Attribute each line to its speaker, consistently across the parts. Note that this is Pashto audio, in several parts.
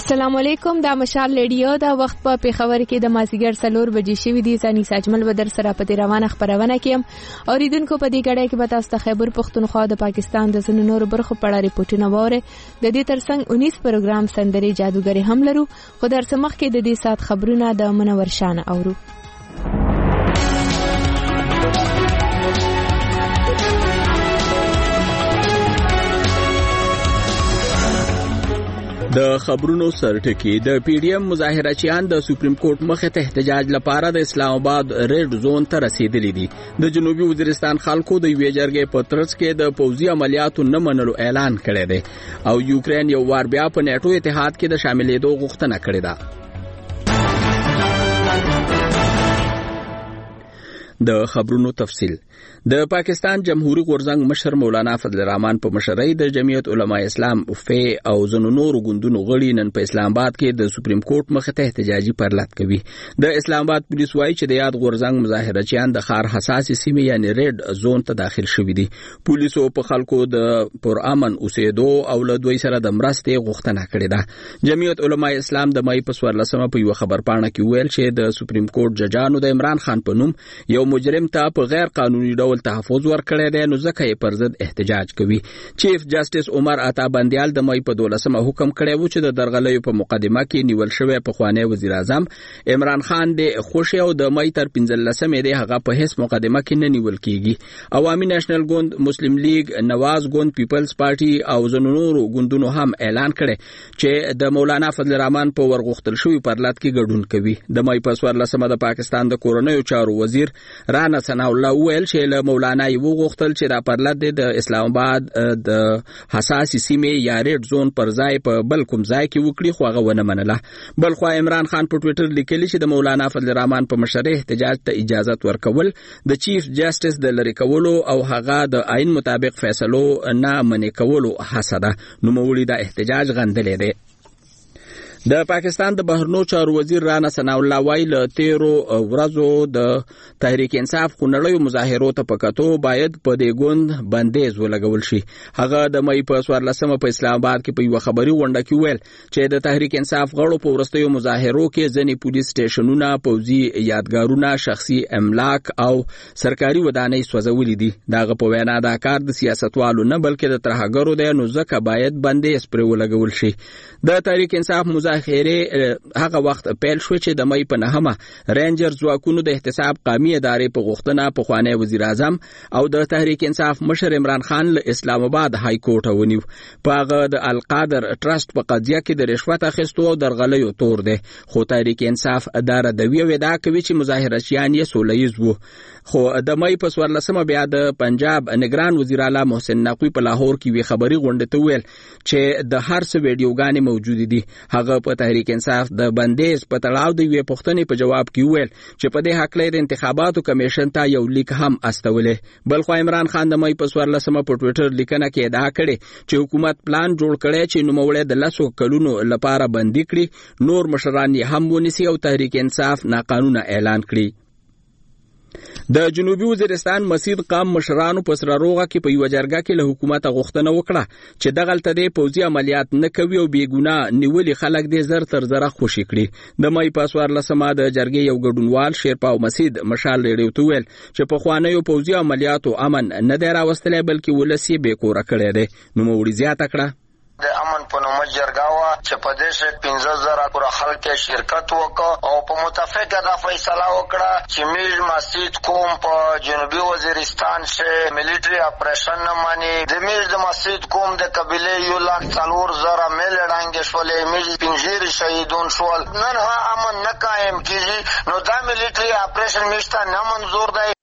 Speaker 1: السلام علیکم. دا مشال ریډیو دا وخت په پیښور کې د مازیګر 4 بجې شوې دي. ځاني ساجمل بدر سره په روانه خبرونه کې اوریدونکو په دې غړې کې به تاسو ته خیبر پختونخوا د پاکستان د ځینو نورو برخو په اړه ریپورتونه وره. د دې ترڅنګ 19 پروګرام سندري جادوګری هم لرو. خو درسمخ کې د دې سات خبرونه د منور شان اورو.
Speaker 2: د خبرونو سرټکی د پی ډی ایم مظاهرچیان د سپریم کورټ مخې ته احتجاج لپاره د اسلام آباد ریډ زون ته رسیدلي دي. د جنوبي وزیرستان خلکو د یوې جرګې په ترڅ کې د پوځي عملیاتو نه منلو اعلان کړی دی او یوکرين یو وار بیا په نیټو اتحاد کې د شاملېدو غوښتنه کړې ده. د خبرونو تفصیل. د پاکستان جمهوریت غورځنګ مشر مولانا فضل الرحمن په مشرۍ د جمعیت علماء اسلام فی او زنو نورو ګوندونو غړي نن په اسلام آباد کې د سپریم کورټ مخې ته احتجاجي پرلط کوي. د اسلام آباد پولیس وایي چې د یاد غورځنګ مظاهرچیان د ښار حساسې سیمې یعنی ریډ زون ته داخل شوي دي. پولیسو په خلکو د پرامن اوسېدو او له دوی سره د مرستې غوښتنه کړې ده. جمعیت علماء اسلام د مای په 14 په یو خبرپاڼه کې ویل چې د سپریم کورټ ججانو د عمران خان په نوم یو مجرم ته په غیر قانوني ډول تحفظ ورکړی دی نو ځکه یې پر ضد احتجاج کوي. چیف جسټس عمر عطا بندیال د مای په 12 حکم کړی و چې د درغلیو په مقدمه کې نیول شوی پخوانی وزیر اعظم عمران خان د خوشي او د مای تر 15 دی هغه په هیڅ مقدمه کې نه نیول کیږي. عوامي نېشنل ګوند، مسلم لیگ، نواز ګوند، پیپلز پارټي او زنونورو ګوندونو هم اعلان کړی چې د مولانا فضل الرحمن په ورغختل شوی پرلط کې ګډون کوي. د مای په 14 د پاکستان د کورنیو چارو وزیر رانا ثنا الله ویل چې له مولانا یو غوښتل چې دا پرلط د اسلام آباد د حساسې سیمې یا ریډ زون پر ځای په بل کوم ځای کې وکړي خو هغه ونه منله. بل خو عمران خان په ټوئیټر لیکلی چې د مولانا فضل الرحمن په مشرۍ احتجاج ته اجازه ورکول د چیف جسټس د لری کولو او هغه د آئین مطابق فیصلو نه منې کولو هڅه ده. نو موړي دا احتجاج غندلې دی. د پاکستان د بهرنیو چارو وزیر رانا ثنا الله وایي له 13 ورځو د تحریک انصاف خونړیو مظاهرو ته پکاتو باید په دې ګوند بندیز ولګول شي. هغه د مای په 14 په اسلام آباد کې په یو خبري غونډه کې ویل چې د تحریک انصاف غړو په ورستیو مظاهرو کې ځینې پولیس سټیشنونه، پوځي یادګارونه، شخصي املاک او سرکاري ودانۍ سوځولې دي. دغه په وینا دا کار د سیاستوالو نه بلکې د ترهګرو دی نو ځکه باید بندیز پر ولګول شي. د تحریک انصاف مظاهره هغه وخت پیل شو چې د مای په 9 رینجر ځواکونو د احتساب قومي ادارې په غوښتنه په خوانی وزیر اعظم او د تحریک انصاف مشر عمران خان له اسلام آباد های کورټ ونیو. په هغه د القادر ټرست په قضیه کې د رشوت اخیستو او درغلیو تور دی. خو تحریک انصاف اداره د ویدا کوي چې مظاهرچیان یې سولهییز وو. خو د مای په 14 بیا د پنجاب نگران وزیر اعلی محسن نقوی په لاهور کې وی خبري غونډه ته ویل چې د هر څه ویډیوګانې موجود دي. هغه په تحریک انصاف د بندیز په تړاو د یوې پوښتنې په جواب کې ویل چې په دې حق لري انتخاباتو کمیشن ته یو لیک هم استولې. بل خو عمران خان د مای په 14 په ټوئیټر لیکنه کې ادعا کړې چې حکومت پلان جوړ کړي چې نوموړی د 10 کلونو لپاره بندي کړي، نور مشران یې هم ونیسي او تحریک انصاف ناقانونه اعلان کړي. د جنوبي وزیرستان مسید قام مشرانو په سره روغه کې په یو جرګه کې له حکومت غوښتنه وکړه چې دغلته د پوځي عملیات نه کوي او بیګناه نیولې خلک دې زر تر زره خوشي کړي. د مای په 14 د جرګې یو ګډونوال شیرپاو مسید مشال ریډیو ته ویل چې په خوانیو پوځي عملیاتو امن نه دی راوستلی بلکې ولسی به کور کړی دی. نو موړي زیاته کړه
Speaker 3: د امن په نوم جرګاوه چې په دې شک 15000 پر خلک شرکت وکړ او په متفقه دا فیصله وکړه چې میل مسجد کوم په جنوبي وزیرستان شه ملټری اپریشن نه مانی د میل د مسجد کوم د قبيله 1,04,000 میل ډانګ شولې میل 15 شهیدون شول. نن ها امن نه قائم کیږي نو دا ملټری اپریشن مشته نه منظور دی.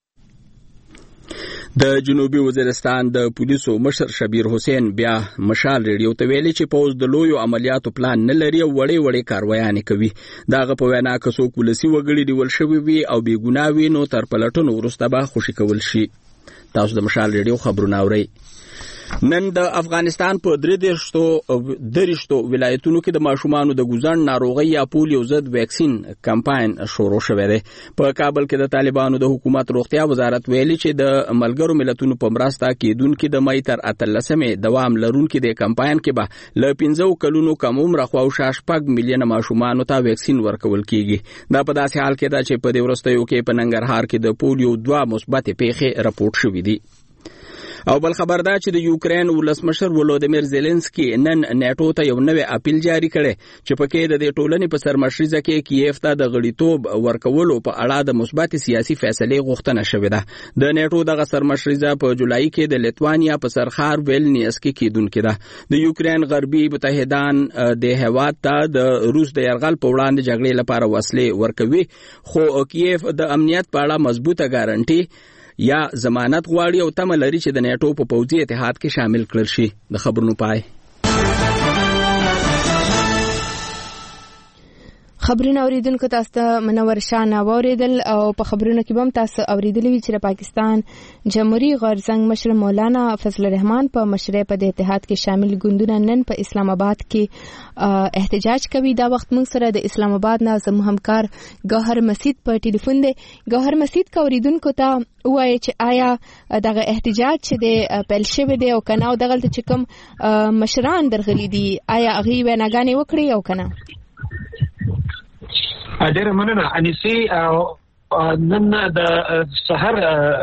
Speaker 2: د جنوبي وزیرستان د پولیسو مشر شبیر حسین بیا مشال ریډیو ته ویلي چې پوز د لویو عملیاتو پلان نه لري او وړې کاروایانې کوي. دغه په وینا کې څوک ولسی وګړي دیول شوی وي او بې ګناه وي نو تر پلټنو وروسته به خوشي کول شي. تاسو د مشال ریډیو خبرونه اورئ. نن د افغانستان په 33 ولایتونو کې د ماشومانو د ګوزن ناروغي یا پولیو ضد ویکسین کمپاین شروع شوی دی. په کابل کې د طالبانو د حکومت روغتیا وزارت ویلي چې د ملګرو ملتونو په مرسته کېدونکو د مې تر 13 دوام لرونکو د کمپاین کې به ل 15 کلونو کم عمر خو او 6 میلیونه ماشومانو ته ویکسین ورکول کیږي. دا په داسې حال کې ده چې په دې ورستیو کې په ننګرهار کې د پولیو 2 مثبت پیښې راپورټ شوې دي. او بل خبر دا چې د یوکرين ولسمشر ولودیمیر زيلنسکي نن نیټو ته یو نوې اپیل جاری کړي چې پکې د ټولنې په سرمشريزه کې کیف ته د غړیتوب ورکولو په اړه د مثبت سیاسي فیصله غوښتنه شوې ده. د نیټو د سرمشريزه په جولای کې د لیتوانیا په سرخار ویلنیس کې کېدونکې ده. د یوکرين غربي متحدان د هیواد ته د روس د يرغل په وړاندې جګړې لپاره وسلې ورکوي، خو کیف د امنیت په اړه مضبوطه ګارانټي یا ضمانت غواړي او تمه لري چې د نیټو په پوځي اتحاد کې شامل کړل شي. د خبرونو پای.
Speaker 1: خبرونه اوریدونکو تاسو ته منور شاه اوریدل او په خبرونو کې هم تاسو اوریدلی چې د پاکستان جمهوریت غورزنګ مشر مولانا فضل الرحمن په مشرۍ په اتحاد کې شامل ګوندونه نن په اسلام آباد کې احتجاج کوي. دا وخت موږ سره د اسلام آباد نه زموږ همکار ګوهر مسید په ټلیفون دی. ګوهر مسید کا اوریدونکو ته وایي چې آیا دغه احتجاج چې د پیل شوی دی او کنه او دغه چې کوم مشران درغلي دي آیا هغه ویناګانې وکړي او کنه؟
Speaker 4: ډېر مننه انیسي. نن د سحر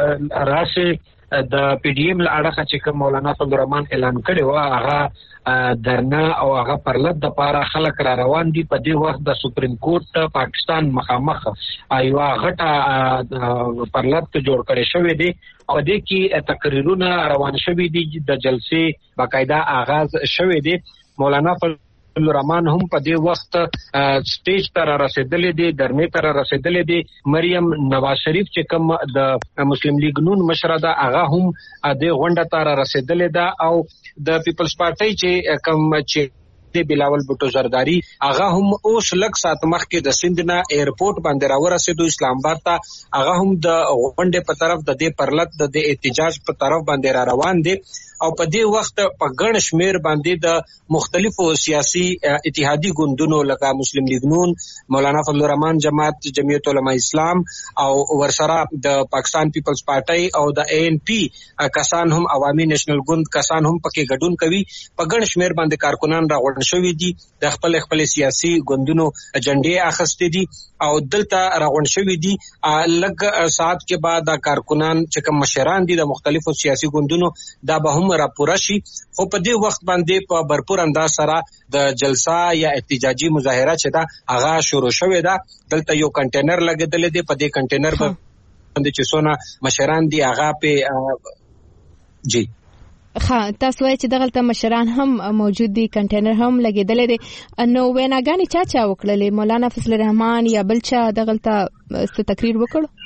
Speaker 4: راشه د پی ډی ایم لاړه چې کوم مولانا فضل الرحمن اعلان کړی و هغه درنا او هغه پرلط د پاره خلک را روان دي. په دې وخت د سپریم کورټ پاکستان مخامخ ایوا غټه پرلط جوړ کړی شوی دی او د کې تقریرونه روان شوی دي. د جلسې باقاعده آغاز شوی دی. مولانا الرحمن هم په دې وخت سټیج ته رسیدلې دي، درنې ته رسیدلې دي. مریم نواز شریف چې کوم د مسلم لیگ نون مشره ده هغه هم د غونډه ته رسیدلې ده او د پیپلز پارټي چې کوم چې د بلاول بوټو زرداری هغه هم اوس لک سات مخکې د سندنا ایرپورټ باندې راورسېدو اسلام آباد ته. هغه هم د غونډې په طرف د دې پرلط د احتجاج په طرف باندې را روان دي او په دې وخت په ګڼ شمیر باندې د مختلفو سیاسي اتحادي ګوندونو لکه مسلم لیگ نون، مولانا فضل الرحمن جماعت، جمعیت علماء اسلام او ورسره د پاکستان پیپلز پارټي او د اے ان پی کسان هم عوامي نېشنل ګوند کسان هم پکې ګډون کوي. په ګڼ شمیر باندې کارکونان راغونډ شوي دي، د خپل سیاسي ګوندونو اجنډې اخیستې دي او دلته راغونډ شوي دي. لږ ساعت کې بعد د کارکونان چې کوم مشران دي د مختلفو سیاسي ګوندونو دا به هم راپورا شي. خو په دې وخت باندې په برپور انداز سره د جلسه یا احتجاجي مظاهره چې دا هغه شروع شوې ده. دلته یو کنټینر لګیدل دی، په دې کنټینر باندې چې څونه مشران دي هغه په جی
Speaker 1: تاسو وایئ چې دغلته مشران هم موجود دي، کنټینر هم لګیدل دي. نو ویناګانې چا وکړلې؟ مولانا فضل الرحمن یا بل چا دغلته څه تقریر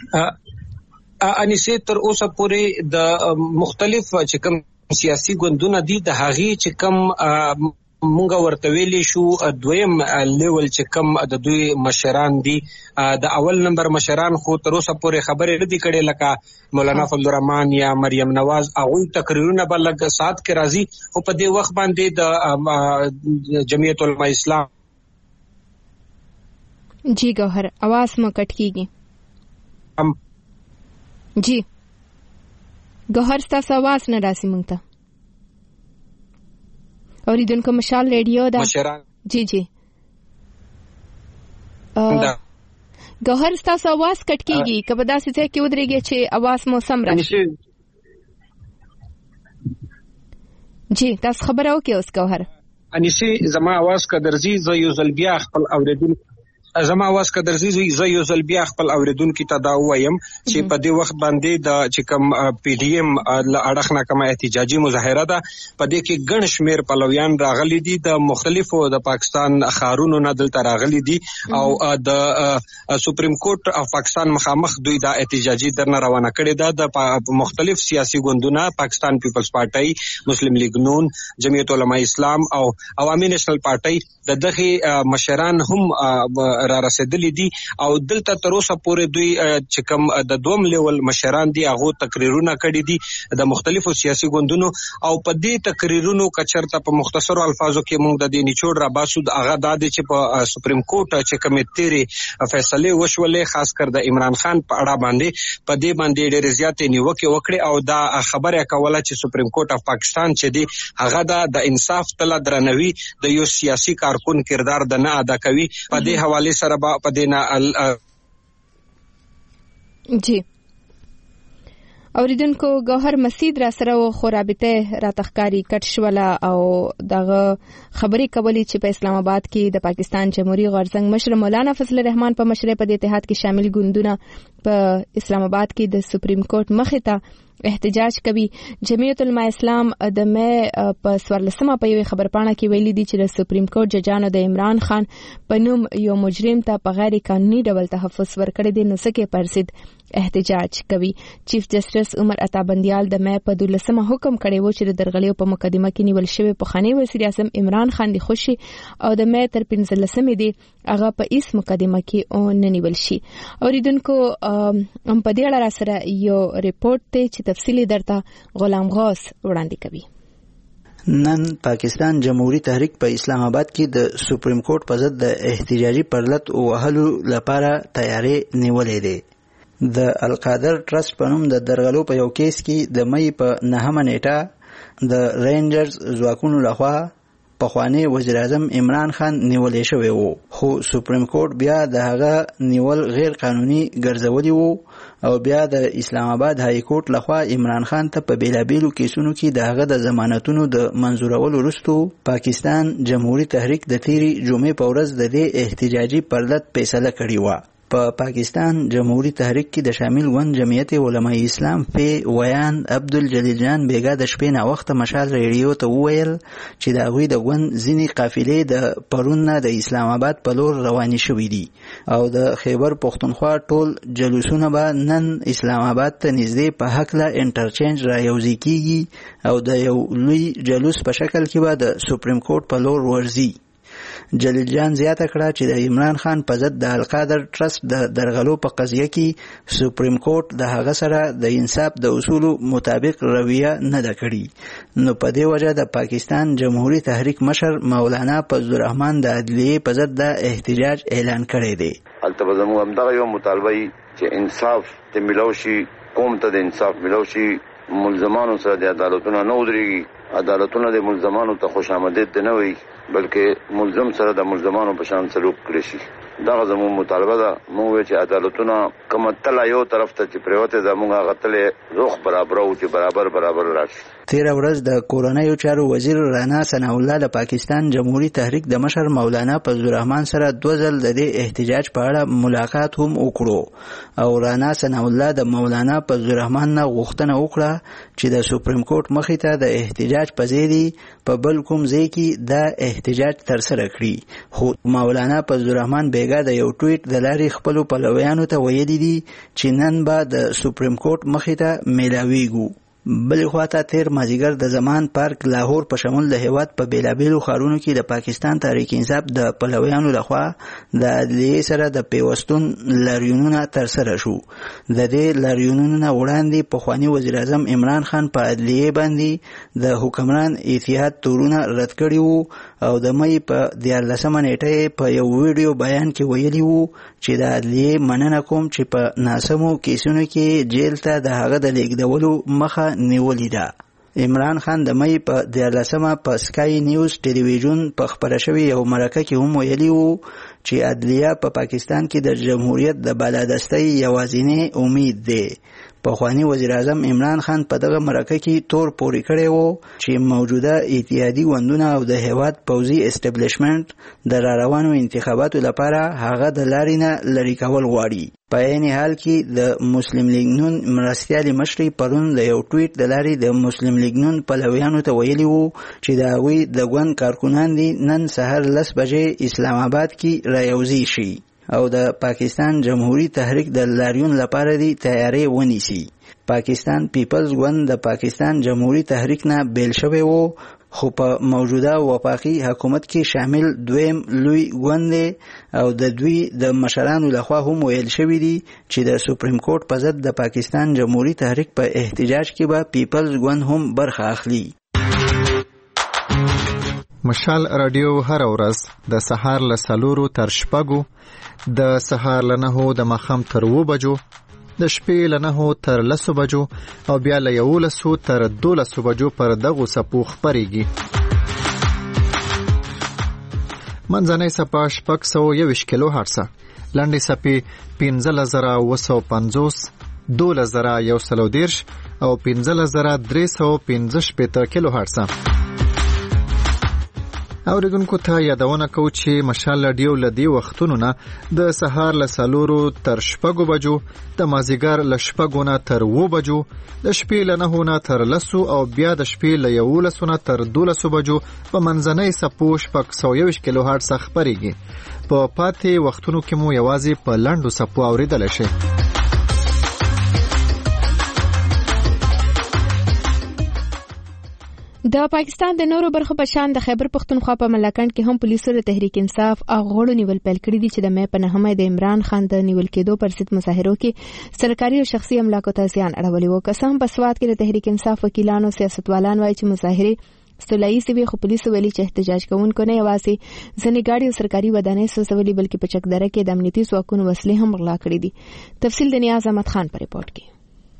Speaker 1: وکړ؟
Speaker 4: انیسه تر اوسه پورې د مختلف چې کوم سیاسي ګوندونه دي د هغې چې کوم مونږ ورته ویلی شو دویم لیول چې کوم د دوی مشران دي د اول نمبر مشران خو تر اوسه پورې خبرې نه دي کړې لکه مولانا فضل الرحمن یا مریم نواز. هغوی تقریرونه به لږ ساعت کې راځي خو په دې وخت باندې د جمعیت علماء اسلام
Speaker 1: جی ګوهر आवाज مو کټ کیږي. جی ګوهر ستاسو आवाज نه راسي مونږ ته. اوریدونکو مشال ریډیو دا جی جی ګوهر ستاسو आवाज کټ کیږي. کله داسې ځای کې ودرېږي چې आवाज مو سم راشي. جی تاسو خبره وکړئ اوس ګوهر.
Speaker 4: انیسي زما आवाज کا درځي زه یو ځل بیا خپل اوریدونکو زما आवाज کا درځي زه یو ځل بیا خپل اوریدونکو ته دا وایم چې په دې وخت باندې د چې کوم پی ډی ایم اړخ نه کوم احتجاجي مظاهره ده په دې کې ګڼ شمیر پلویان راغلي دي د مختلفو د پاکستان ښارونو نه دلته راغلي دي او د سپریم کورټ اف پاکستان مخامخ دوی دا احتجاجي درنه روانه کړې ده. د مختلف سیاسي ګوندونه پاکستان پیپلز پارټي، مسلم لیگ نون، جمعیت علماء اسلام او عوامي نېشنل پارټي د دغه مشران هم
Speaker 5: را رسیدلې دي او دلته تر اوسه پورې دوی چې کوم د دوم لیول مشران دي هغه تقریرونه کړي دي د مختلفو سیاسي ګوندونو او په دې تقریرونو کچرته په مختصرو الفاظو کې موږ د دې نچوړ را باسو هغه د دې چې په سپریم کورټ چې کومې تیرې فیصله وشولې خاص کر د عمران خان په اړه باندې په دې باندې ډېر زیاتې نیوکې وکړي او دا خبره کوله چې سپریم کورټ اف پاکستان چې دی هغه د انصاف تل درنوي د یو سیاسي کارکون کردار د نه ادا کوي په دې حواله سره په دې نه
Speaker 1: جی اوریدونکو گوهر مسید را سره و خو رابطه را تخکاری کټ شوله او دغه خبرې کولې چې په اسلام آباد کې د پاکستان جمهوریت غورځنګ مشر مولانا فضل الرحمن په مشرۍ په اتحاد کې شامل ګوندونه په اسلام آباد کې د سپریم کورټ مخې ته احتجاج کوي. جمعیت علماء اسلام د مې په 14مه په یوه خبرپاڼه کې ویلي دي چې د سپریم کورټ ججانو د عمران خان په نوم یو مجرم ته په غیر قانوني ډول تحفظ ورکړی دی نو څه پرسید احتجاج کوي. چیف جسټس عمر عطا بندیال د مې په 12مه حکم کړی و چې د درغلیو په مقدمه کې نیول شوی پخوانی وزیر اعظم عمران خان دی خوشي او د مې تر 15مه دی هغه په هیڅ مقدمه کې او نه نیول شي. اوریدونکو هم په دې اړه را سره یو ریپورت ته چې تفصیلی درته غلام غوث وړاندې کوي.
Speaker 6: نن پاکستان جمهوریت تحریک په اسلام آباد کې د سپریم کورټ په ضد د احتجاجي پرلط وهلو لپاره تیاری نیولې ده. د القادر ټرست په نوم د درغلو په یو کیس کې د مې په 9مه نیټه د رینجرز ځواکونو لخوا پخوانی وزیر اعظم عمران خان نیولې شوی وو خو سپریم کورټ بیا د هغه نیول غیر قانوني ګرځولي وو او بیا د اسلام آباد های کورټ لخوا عمران خان ته په بیلابیلو کیسونو کې د هغه د ضمانتونو د منظورولو وروسته پاکستان جمهوریت تحریک د تیری جمعې په ورځ د دې احتجاجي پرلط فیصله کړې و. په پاکستان جمهوریت تحریک کې د شامل ګوند جمعیت علماء اسلام په ویان عبدالجلیل جان بیګا د شپې نه وخت مشال ریډیو ته وویل چې د هغوی د ګوند ځینې قافلې د پرون نه د اسلام آباد په لور روانې شوې دي او د خیبر پښتونخوا ټول جلوسونه به نن اسلام آباد ته نږدې په هکله انټرچینج را یوځای کیږي او د یو لوی جلوس په شکل کې به د سپریم کورټ په لور ورځي. جلیل جان زیاته کړه چې د عمران خان په ضد د القادر ټرست د درغلو په قضیه کې سپریم کورټ د هغه سره د انصاف د اصولو مطابق رویه نه ده کړې نو په دې وجه د پاکستان جمهوریت تحریک مشر مولانا فضل الرحمن د عدلیې په ضد د احتجاج اعلان کړی دی.
Speaker 7: البته زموږ همدغه یو مطالبه چې انصاف ته ملوشي قوم ته د انصاف ملوشي ملزمانو سره د عدالتونو نه ودرېږي عدالتونو د ملزمانو ته خوش آمدید نه وي بلکې ملزم سره د ملزمانو په شان سلوک کړی شي. دا زموږ مطالبه ده. موږ چې عدالتونه کوم تل یو طرف ته چې پریوته د موږ غتلې روخ برابر او چې برابر راشي.
Speaker 6: تیر ورځ د کورنیو چارو وزیر رانا ثناء الله د پاکستان جمهوریت تحریک د مشر مولانا فضل الرحمن سره 2 ځل د احتجاج په اړه ملاقات هم وکړو او رانا ثناء الله د مولانا فضل الرحمن نه غوښتنه وکړه چې د سپریم کورټ مخې ته د احتجاج په ځای دی په بل کوم ځای کې د احتجاج ترسره کړي خو مولانا فضل الرحمن بیګا د یو ټویټ د لارې خپل پلویانو ته ویلي دي چې نن به د سپریم کورټ مخې ته میلاویږو. بلې خواته تیر مازیګر د زمان پارک لاهور په شمول د هیواد په بیلابیلو ښارونو کې د پاکستان تحریک انصاف د پلویانو لخوا د عدلیې سره د پیوستون لاریونونه ترسره شو. د دې لاریونونو وړاندې پخوانی وزیر اعظم عمران خان په عدلیې باندې د حکمران اتحاد تورونه رد کړي وو او د مې په 14مه نیټه په یو ویډیو بیان کې ویلي وو چې د عدلیې مننه کوم چې په ناسمو کیسونو کې جیل ته د هغه د لیږدولو مخه نیولې ده. عمران خان د مې په 14مه په سکای نیوز ټلویزیون په خبره شوی یو مرکه کې هم ویلي وو چې عدلیه په پاکستان کې د جمهوریت د بالادستۍ یوازینی امید ده. پخوانی وزیر اعظم عمران خان په دغه مرکه کې تور پوري کړی وو چې موجوده اتحادی ګوندونه او د هیواد پوځي اسټابلیشمنت د روانو انتخاباتو لپاره هغه د لارې نه لرې کول غواړي. په عین حال کې د مسلم لیگ نون مرستیالي مشري پرون د یو ټویټ د لارې د مسلم لیگ نون پلویانو ته ویلي وو چې د هغوی د ګوند کارکونان دي نن سهار 10 بجې اسلام آباد کې را یوځای شي. او د پاکستان جمهوریت تحریک د لاریون لپاره دی تیاری ونیسي. پاکستان پیپلز ګوند د پاکستان جمهوریت تحریک نه بیل شوی وو، خو په موجوده وفاقي حکومت کې شامل دویم لوی ګوند او د دوی د مشرانو لخوا هم ویل شوی دی چې د سپریم کورټ په ضد د پاکستان جمهوریت تحریک په احتجاج کې به پیپلز ګوند هم برخه اخلي.
Speaker 8: مشال رادیو هر ورځ د سهار له 4 تر 6، د سهار له 9 د ماښام تر 2 بجو، د شپې له 9 تر 10 بجو او بیا له 11 تر 12 بجو پر دغو څپو خپرېږي. منځنۍ څپه 621 کیلو هرتز، لنډې څپې 15950، 12130 او 15315 کیلو هرتز. اوریدونکو ته یادونه کوو چې مشال رادیو له دې وختونو نه د سهار له 4 تر 6 بجو، د مازیګر له 6 نه تر 2 بجو، د شپې له 9 نه تر 10 او بیا د شپې له 11 نه تر 12 بجو په منځنۍ څپو 621 کیلو هرتز خپرېږي. په پاتې وختونو کې مو یوازې په لنډو څپو اوریدل شي.
Speaker 1: د پاکستان د نورو برخو په شان د خیبر پختونخوا په ملاکنډ کې هم پولیسو د تحریک انصاف او غړو نیول پیل کړی دي چې د مې په نهمه د عمران خان د نیول کېدو پر ضد مظاهرو کې سرکاري او شخصي املاکو ته زیان اړولی و. قسم په سواد کې د تحریک انصاف وکیلانو سیاستوالان وایي چې مظاهره سولایي وي، خو پولیسو ویلي چې احتجاج کوونکو نه یوازې ځینې ګاډي او سرکاري ودانۍ سوځولې بلکې په چکدره کې د امنیتي ځواکونو وسلې هم غلا کړې دي. تفصیل د نیاز احمد خان په ریپورت کې.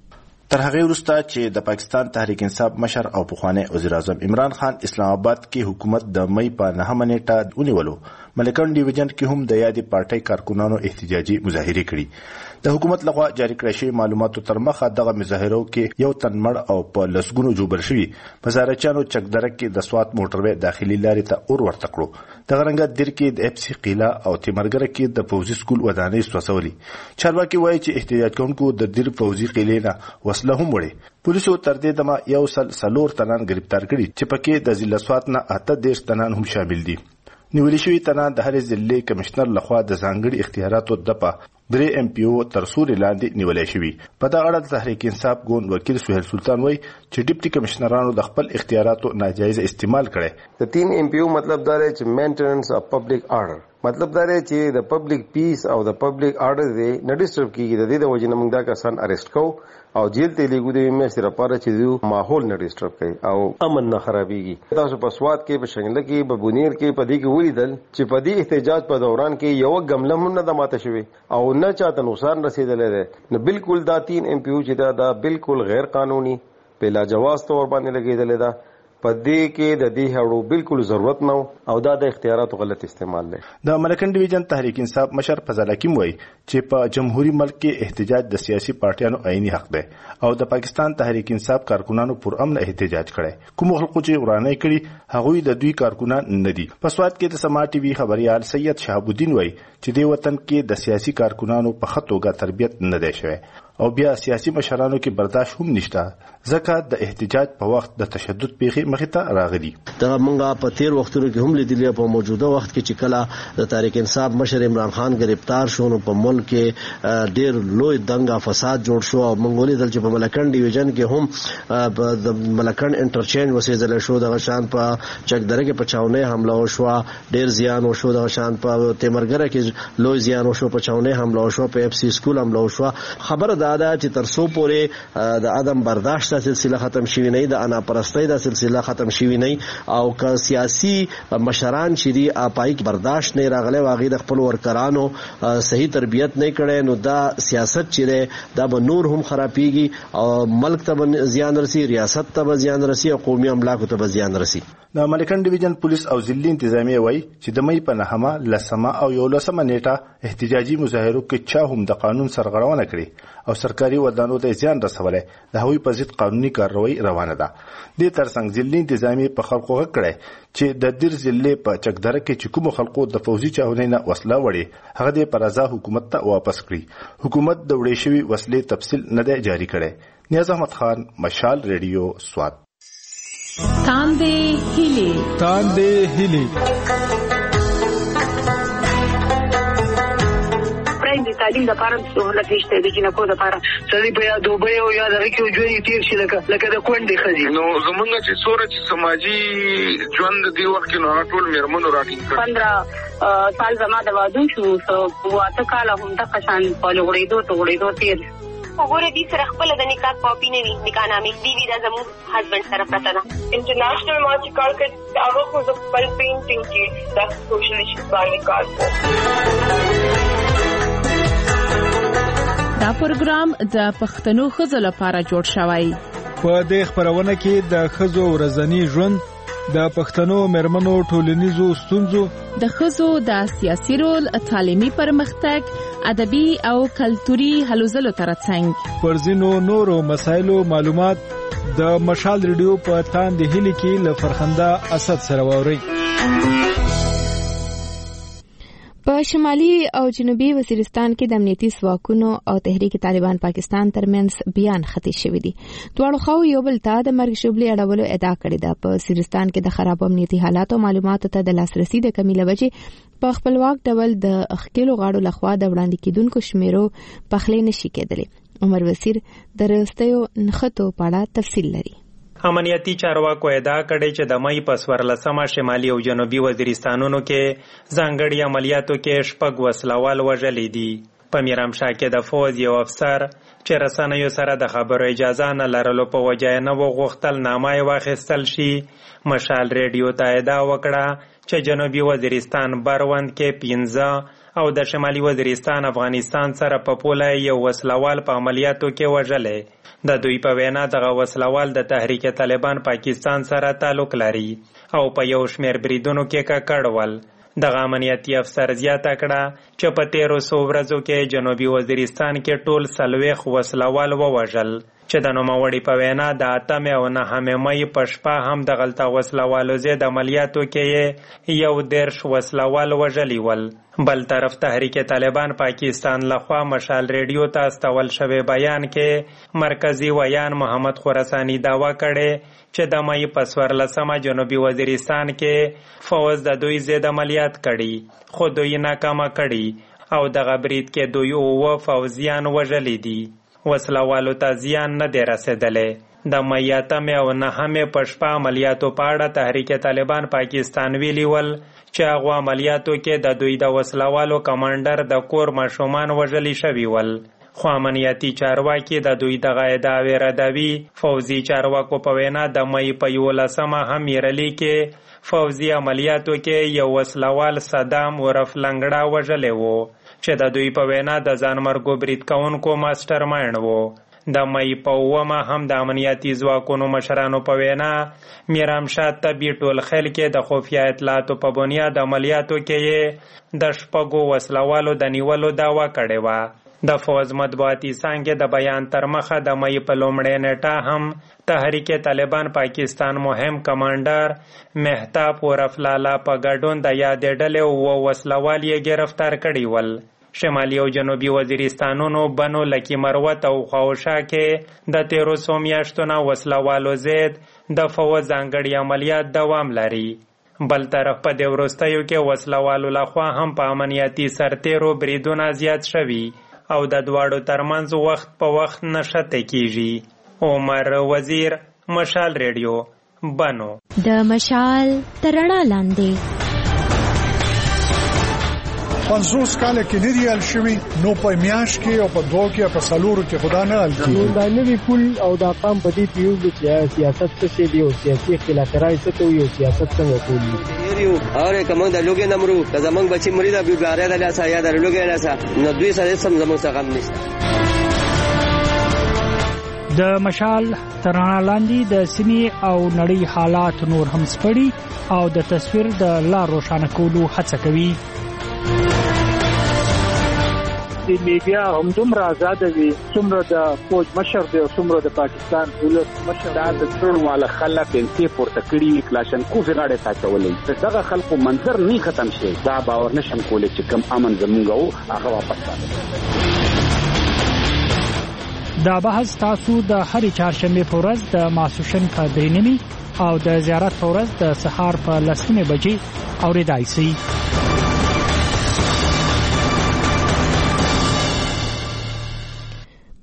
Speaker 9: تر هغه وروسته چې د پاکستان تحریک انصاف مشر او پخوانی وزیر اعظم عمران خان اسلام آباد کې حکومت د مئی په 9 نیټه ونیولو، ملکن ډیویژن کې هم د یادې پارټۍ کارکونانو احتجاجي مظاهره کړي. د حکومت لخوا جاری کړی شوی معلوماتو تر مخه دغه مظاهرو کې 1 تن مړ او په لسګونو جوړ شوی په زارچانو چکدره کې د سوات موټروي داخلي لارې ته اور ورته کړو. د غرنګ دیر کې د اف سی قیلا او تیمرګره کې د فوزي سکول ودانۍ سوځولي. چارواکي وایي چې احتجاج کوونکو د دیر فوزي قیلې نه وسله هم وړي. پولیسو تر دې دمه 104 تنان گرفتار کړي چې پکې د ضلع سوات نه 38 تنان هم شامل دي. نیول شوی تنان د هر ضلع کمشنر لخوا د ځانګړي اختیاراتو د په 3 MPO تر سوري لاندې نیولای شوی. په دا اړه د تحریک انصاف ګوند وکیل سہیل سلطان وایي چې ډیپټي کمشنرانو د خپل اختیاراتو ناجایز استعمال کړي.
Speaker 10: د 3 MPO مطلب دا دی چې مینټیننس اف پبلک آرډر، مطلب دا دی چې د پبلک پیس او د پبلک آرډر دی نه ډیسټرب کیږي. د دې د وجې نه موږ دا کسان اریسټ کوو او جیل ته لیږو د میاشتې لپاره چې دوی ماحول نه ډیسټرب کوي او امن نه خرابېږي. تاسو په سوات کې، په شنګله کې، په بونیر کې په دې کې ولیدل چې په دې احتجاج په دوران کې یو ګمله هم نه د ماته شوی او نه چاته نقصان رسیدلی دی. نو بالکل دا 3 MPO چې دا بالکل غیر قانوني په لاجواز تور باندې لګېدلی ده. په دې کې د دې هړو بالکل ضرورت نه او دا د اختیاراتو غلط استعمال دی.
Speaker 9: د ملکن ډیویژن تحریک انصاف مشر فضل حکیم وایي چې په جمهوریت ملک کې احتجاج د سیاسي پارټیانو عیني حق دی او د پاکستان تحریک انصاف کارکونانو پر امن احتجاج کړي. کوم خلکو چې ورانه کړي هغوی د دوی کارکونان نه دي. په سواد کې د سما ټي وي خبريال سید شهاب الدین وایي چې د وطن کې د سیاسي کارکونانو په خطوګه تربیت نه دی شوی او بیا سیاسي مشرانو کې برداشت هم نشته، ځکه د احتجاج په وخت د تشدد پیښې مخې ته راغلي.
Speaker 11: دا موږ په تیر وختونو کې هم لیدلی په موجوده وخت کې چې کله د تحریک انصاف مشر عمران خان گرفتار شو نو په ملک کې ډیر لوی دنګا فساد جوړ شو او موږ ولیدل چې په ملکن ډیویژن کې هم د ملکن انټرچینج وسیزل شو، د شان په چکدره کې په چاونې حمله وشو، ډیر زیان وشو، د شان په تیمرګره کې لوی زیان وشو، په چاونې حمله وشو، په اف سی سکول حمله وشو. خبره دا چې تر څو پورې د عدم برداشت سلسله ختم شوی نه، د انا پرستی د سلسله ختم شوی نه او که سیاسي مشران چې دی اپای برداشت نه راغله واغې د خپل ورکرانو صحیح تربیت نه کړي نو دا سیاست چې دا به نور هم خرابېږي او ملک ته زیان رسی، ریاست ته زیان رسی او قومي املاکو ته زیان رسی.
Speaker 9: د ملکن ډیویژن پولیس او ضلعي انتظامیه وایي چې د مئی په 9 لسمه او 11 نیټه احتجاجي مظاهرو کې چا هم د قانون سرغړونه کړې او سرکاري ودانو ته زیان رسولی، د هغوی په ضد قانوني کاروایی روانه ده. دې ترڅنګ ضلعي انتظامیه په خلکو غږ کړی چې د دیر ضلع په چکدره کې چې کومو خلکو د فوزي چاونۍ نه وسله وړې هغه دې په رضا حکومت ته واپس کړي. حکومت د وړې شوي وسلې تفصیل نه دی جاری کړی. نیاز احمد خان، مشال ریډیو، سوات.
Speaker 12: تاندې هیلې تعلیم لپاره سہولت نشته د جنکو لپاره
Speaker 13: سړي په دوبه او یا دغه کې ژوند تیر شي لکه د کونډې خزي
Speaker 14: نو زمونږ چې سورج سماجی ژوند دی وخت نو ټول میرمنو راټینګ
Speaker 12: کړ 15 سال زما د واده شو واته کال هم د قشان په لغړېدو تیر
Speaker 15: وګوره دې سره خپل د نکاح کاپی نه وي نکاح نامې دی دا زموږ هسبند سره پته ده
Speaker 16: انټرنیشنل ما چې کار کوي هغه خو د خپل پینټینګ کې د سوشل ایشوز باندې کار کوي.
Speaker 1: دا پروګرام د پښتنو ښځو لپاره جوړ شوی.
Speaker 17: په دې خبرونه کې د ښځو ورځنی ژوند، د پښتنو مېرمنو ټولنیزو ستونزو،
Speaker 1: د ښځو د سیاسي رول، تعلیمي پرمختګ، ادبي او کلتوري هلو ځلو ترڅنګ
Speaker 17: پر ځینو نورو مسایلو معلومات د مشال ریډیو په تاندې هلي کې له فرخنده اسد سره واوري.
Speaker 1: په شمالي او جنوبي وزیرستان کې د امنیتي ځواکونو او تحریک طالبان پاکستان ترمنځ بیان خطي شوی دی. دواړو خواو یو بل ته د مرګ شوبلې اړولو ادعا کړې ده. په وزیرستان کې د خراب امنیتي حالاتو معلوماتو ته د لاسرسي د کمی له وجې په خپلواک ډول د خکېلو غاړو لخوا د وړاندې کېدونکو شمیرو پخلې نشي کېدلې. عمر وزیر د رستیو نښتو په اړه تفصیل لري.
Speaker 18: امنیتي چارواکو ادعا کړې چې د مې په 14مه شمالي او جنوبي وزیرستانونو کې ځانګړي عملیاتو کې 6 وسلوال وژلي دي. په میرامشاه کې د فوج یو افسر چې رسنیو سره د خبرو اجازه نه لرلو په وجه نه وغوښتل نامه واخیستل شي. مشال ریډیو ته ادعا وکړه چې جنوبي وزیرستان بروند کې 15 او د شمالي وزیرستان افغانستان سره په پوله یو وسلوال په عملیاتو کې وژلې. د دوی په وینا دغه وسلوال د تحریک طالبان پاکستان سره تعلق لري او په یو شمېر بریدونو کې ککړ ول. دغه امنیتي افسر زیاته کړه چې په 1300 ورځو کې جنوبي وزیرستان کې ټول 40 وسلوال ووژل چې د نوموړي په وینا د 8 او 9 مې په شپه هم د غلطه وسلوالو زید عملیاتو کې یو 10 وسلوال وژلي ول. بل طرف تحریک طالبان پاکستان لخوا مشال ریډیو ته استول شوی بیان کې مرکزی ویان محمد خراسانی داوا کړي چې د مې په 14مه جنوبي وزیرستان کې فوج د دوی زید عملیات کړي خو دوی ناکامه کړي او دغه برید کې دوی او فوجیان وژلي دي. وسلوالو ته زیان نه دی رسېدلی. د مې 8 او 9 په شپه عملیاتو په اړه تحریک طالبان پاکستان ویلي ول چې هغه عملیاتو کې د دوی د وسلوالو کمانډر د کور ماشومان وژلي شوي ول. خو امنیتي چارواکي د دوی دغه ادعاوې ردوي. فوجي چارواکو په وینا د مې په 11مه هم میرلي کې فوجي عملیاتو کې یو وسلوال صدام عرف لنګړه وژلی و چې د دوی په وینا د ځانمرګو برید کوونکو ماسټر مایند و. د مې په 9مه هم د امنیتي ځواکونو مشرانو په وینا میرامشاه طبي ټول خل کې د خفیه اطلاعاتو په بنیاد عملیاتو کې د 6 وسلوالو د نیولو داوا کړې وه. د فوج مطبوعاتي څانګې د بیان تر مخه د مې په لومړۍ نیټه هم تحریک طالبان پاکستان مهم کمانډر مهتاب عرف لالا په ګډون د یادې ډلې او وسلوال یې گرفتار کړي ول. شمالي او جنوبي وزیرستانونو بنو لکی مروت او خواوشا کې د 1300 میاشتو نه وسلوالو زید د فوج ځانګړي عملیات دوام لري. بل طرف په دې وروستیو کې وسلوالو لخوا هم په امنیتي سرتیرو بریدونه زیات شوي او د دواړو ترمنځ وخت په وخت نښتې کیږي. عمر وزیر، مشال ریډیو، بنو.
Speaker 19: د مشال ترڼا لاندې
Speaker 20: 50 کال کې نه دی ال شوی نو په میاش کې او په دوه کې په سالورو کې خدا نه ال
Speaker 21: کیږي. دا نوی پول او دا قام په دې پیو چې سیاست څه دی او سیاسي اختلافات څه ته یو سیاست څنګه کوي
Speaker 22: یو اور کوم د لوګي نمرو که زمنګ بچی مریدا بیګاره د لاسه یا د لوګي لاسه نو دوی سره سم زموږ څخه غم نشته.
Speaker 23: د مشال ترڼا لاندې د سیمې او نړۍ حالات نور هم سپړي او د تصویر د لار روښانه کولو هڅه کوي.
Speaker 4: د میډیا هم دومره آزاد وي څومره د فوج مشر دی او څومره د پاکستان دولت مشر.
Speaker 24: دا د ټول والا خلک انتي پورته کړي کلاشنکوف غاړه تاچولې دغه خلکو منظر نه ختم شي. دا باور نشم کولای چې کم امن زمونږ هغه واپس راځي.
Speaker 23: دا بحث تاسو د هرې چهارشنبه په ورځ د ماسوشن په 3 او د زیارت په ورځ د سهار په 10 بجې اوریدای شئ.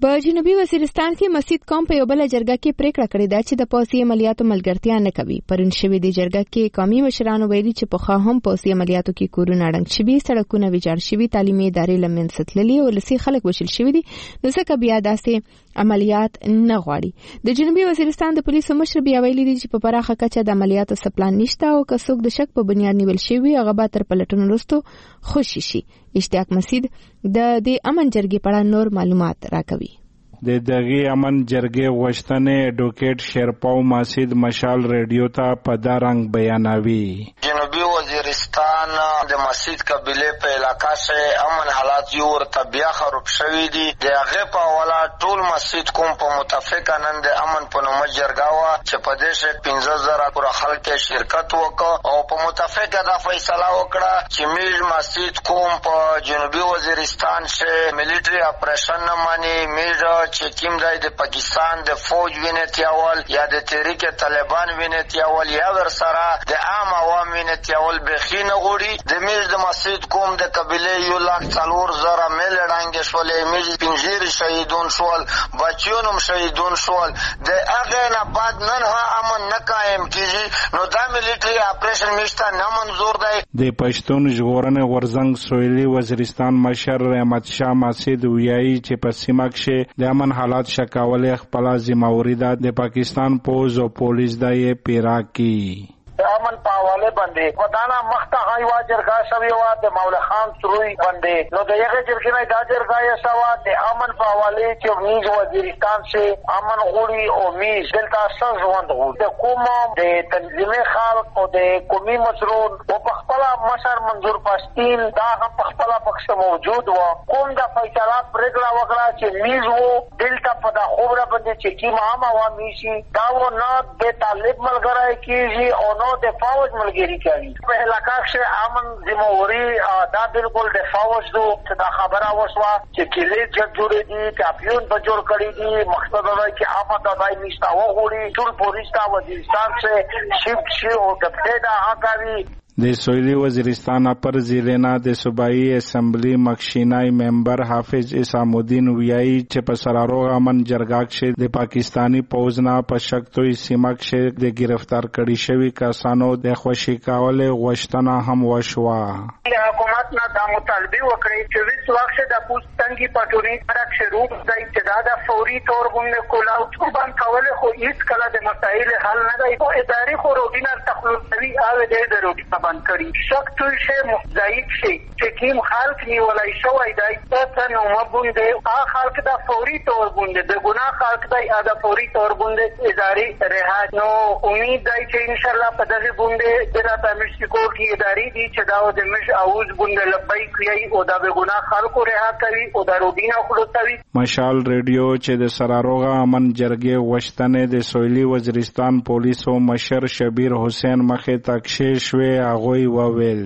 Speaker 1: په جنوبي وزیرستان کې مسجد قوم په یو بل جرګه کې پریکړه کړې ده چې د پوځي عملیاتو ملګرتیا نه کوي. پرون شوې د جرګه کې قومي مشرانو ویلي چې پخوا هم پوځي عملیاتو کې کورونه ړنګ شوي، سړکونه ویجاړ شوي، تعلیمي ادارې له منځه تللي او ولسي خلک وژل شوي دي، نو ځکه بیا داسې عملیات نه غواړي. د جنوبي وزیرستان د پولیسو مشر بیا ویلي دي چې په پراخه کچه د عملیاتو سپلان نشته او که څوک د شک په بنیاد نیول شوي هغه به تر پلټنو وروسته خوشي شي. اشتیاق مسید د امن جرګې په اړه نور معلومات راکوي.
Speaker 2: د دغه امن جرګې غوښتنې اډوکیټ شیرپاو ماسید مشال ریډیو ته په دا رنګ بیانوي.
Speaker 3: جنوبی وزیرستان د مسجد قبیله په علاقہ سے امن حالات یو ورته بیا خراب شوي دي. د هغه په حواله ټول مسجد کوم په متفق نن د امن په نوم جرګه وا چې په دې شک 15000 پر خلک شرکت وکړ او په متفق دا فیصله وکړه چې میل مسجد کوم په جنوبی وزیرستان سے ملټری اپریشن نه مانی میل چې کیم دای د پاکستان د فوج وینتیاول یا د تحریک طالبان وینتیاول یا ور سره د عام عوام وینتیاول بخینه غوړي د میز د مسجد کوم د قبیله یو لاک 4000 مل ډنګ شولې میز پنځیر شهیدون شول، بچیونم شهیدون شول. د هغه نه بعد نن ها امن نه قائم کیږي، نو دا ملټری اپریشن میشته نه منظور دی.
Speaker 2: د پښتون ژغورنې ورزنګ سویلي وزیرستان مشر رحمت شاه مسید ویایي چې په سیمه کې د امن حالات شکاولې خپل ذمہواری ده د پاکستان پوز او پولیس د یې پیرا کی.
Speaker 3: امن په حواله باندې ودانا مخته غایوا جرګه شوی و د مولا خان سروي باندې، نو د یغه جرګې نه دا جرګه یې شوا د امن په حواله چې میز وزیرستان سے امن غوړي او میز دلته څنګه غوړي د کوم د تنظیمي خلق او د قومي مسرون او په خپل مشر منظور پښتين دا هم په خپل پښه موجود و. کوم د فیصله پرېکړه وکړه چې میز وو دلته په دا خبره باندې چې کی عام عوامي شي دا و نه د طالب ملګری کیږي او نو د فوج ملګری کوي. په علاقہ کې امن ذمہواری دا بالکل د فوج دو دا خبره وشوه چې کلی جوړې دي کاپیون په جوړ کړی دي. مقصد دا چې امن د دای نشته وغوړي ټول پولیس تا وزیرستان سے شفت شي او د پیدا حقوي.
Speaker 2: د سویلي وزیرستان اپر ضلع د صوبایي اسمبلی مکشینای ممبر حافظ اسام الدین ویایي چې په سرارو امن جرګه کې د پاکستانی پوز نه په شک توي سیمه کې د گرفتار کړي شوی کسانو د خوشي کولو غوښتنه هم وشوه.
Speaker 3: حکومت نه د مطالبه وکړي چې وڅ وخت د پوسټنګي پټوري سره شروع د ابتدا فوري تور باندې کولاو قربان کول خو هیڅ کله د مسایل حل نه دی. او اداري خو روډینر تخلصوي او د روډي بند کړي شک توي شه ضعیف شي چې کوم خلک نیولای شوی دی ته نو مبوندې هغه خلک د فوري تور باندې د ګناه خلک دی د فوري تور باندې اداري رها. نو امید دی چې ان شاء الله په دغه باندې د راتمشي کوټ کې اداري دي چې دا د مش اوز باندې لبیک کوي او د ګناه خلکو رها کوي او د روډینه خلوتوي. مشال ریډیو چې د سراروغه امن جرګې غوښتنې د سویلي وزیرستان پولیسو مشر شبیر حسین مخې تکشې شوې هغوی وویل.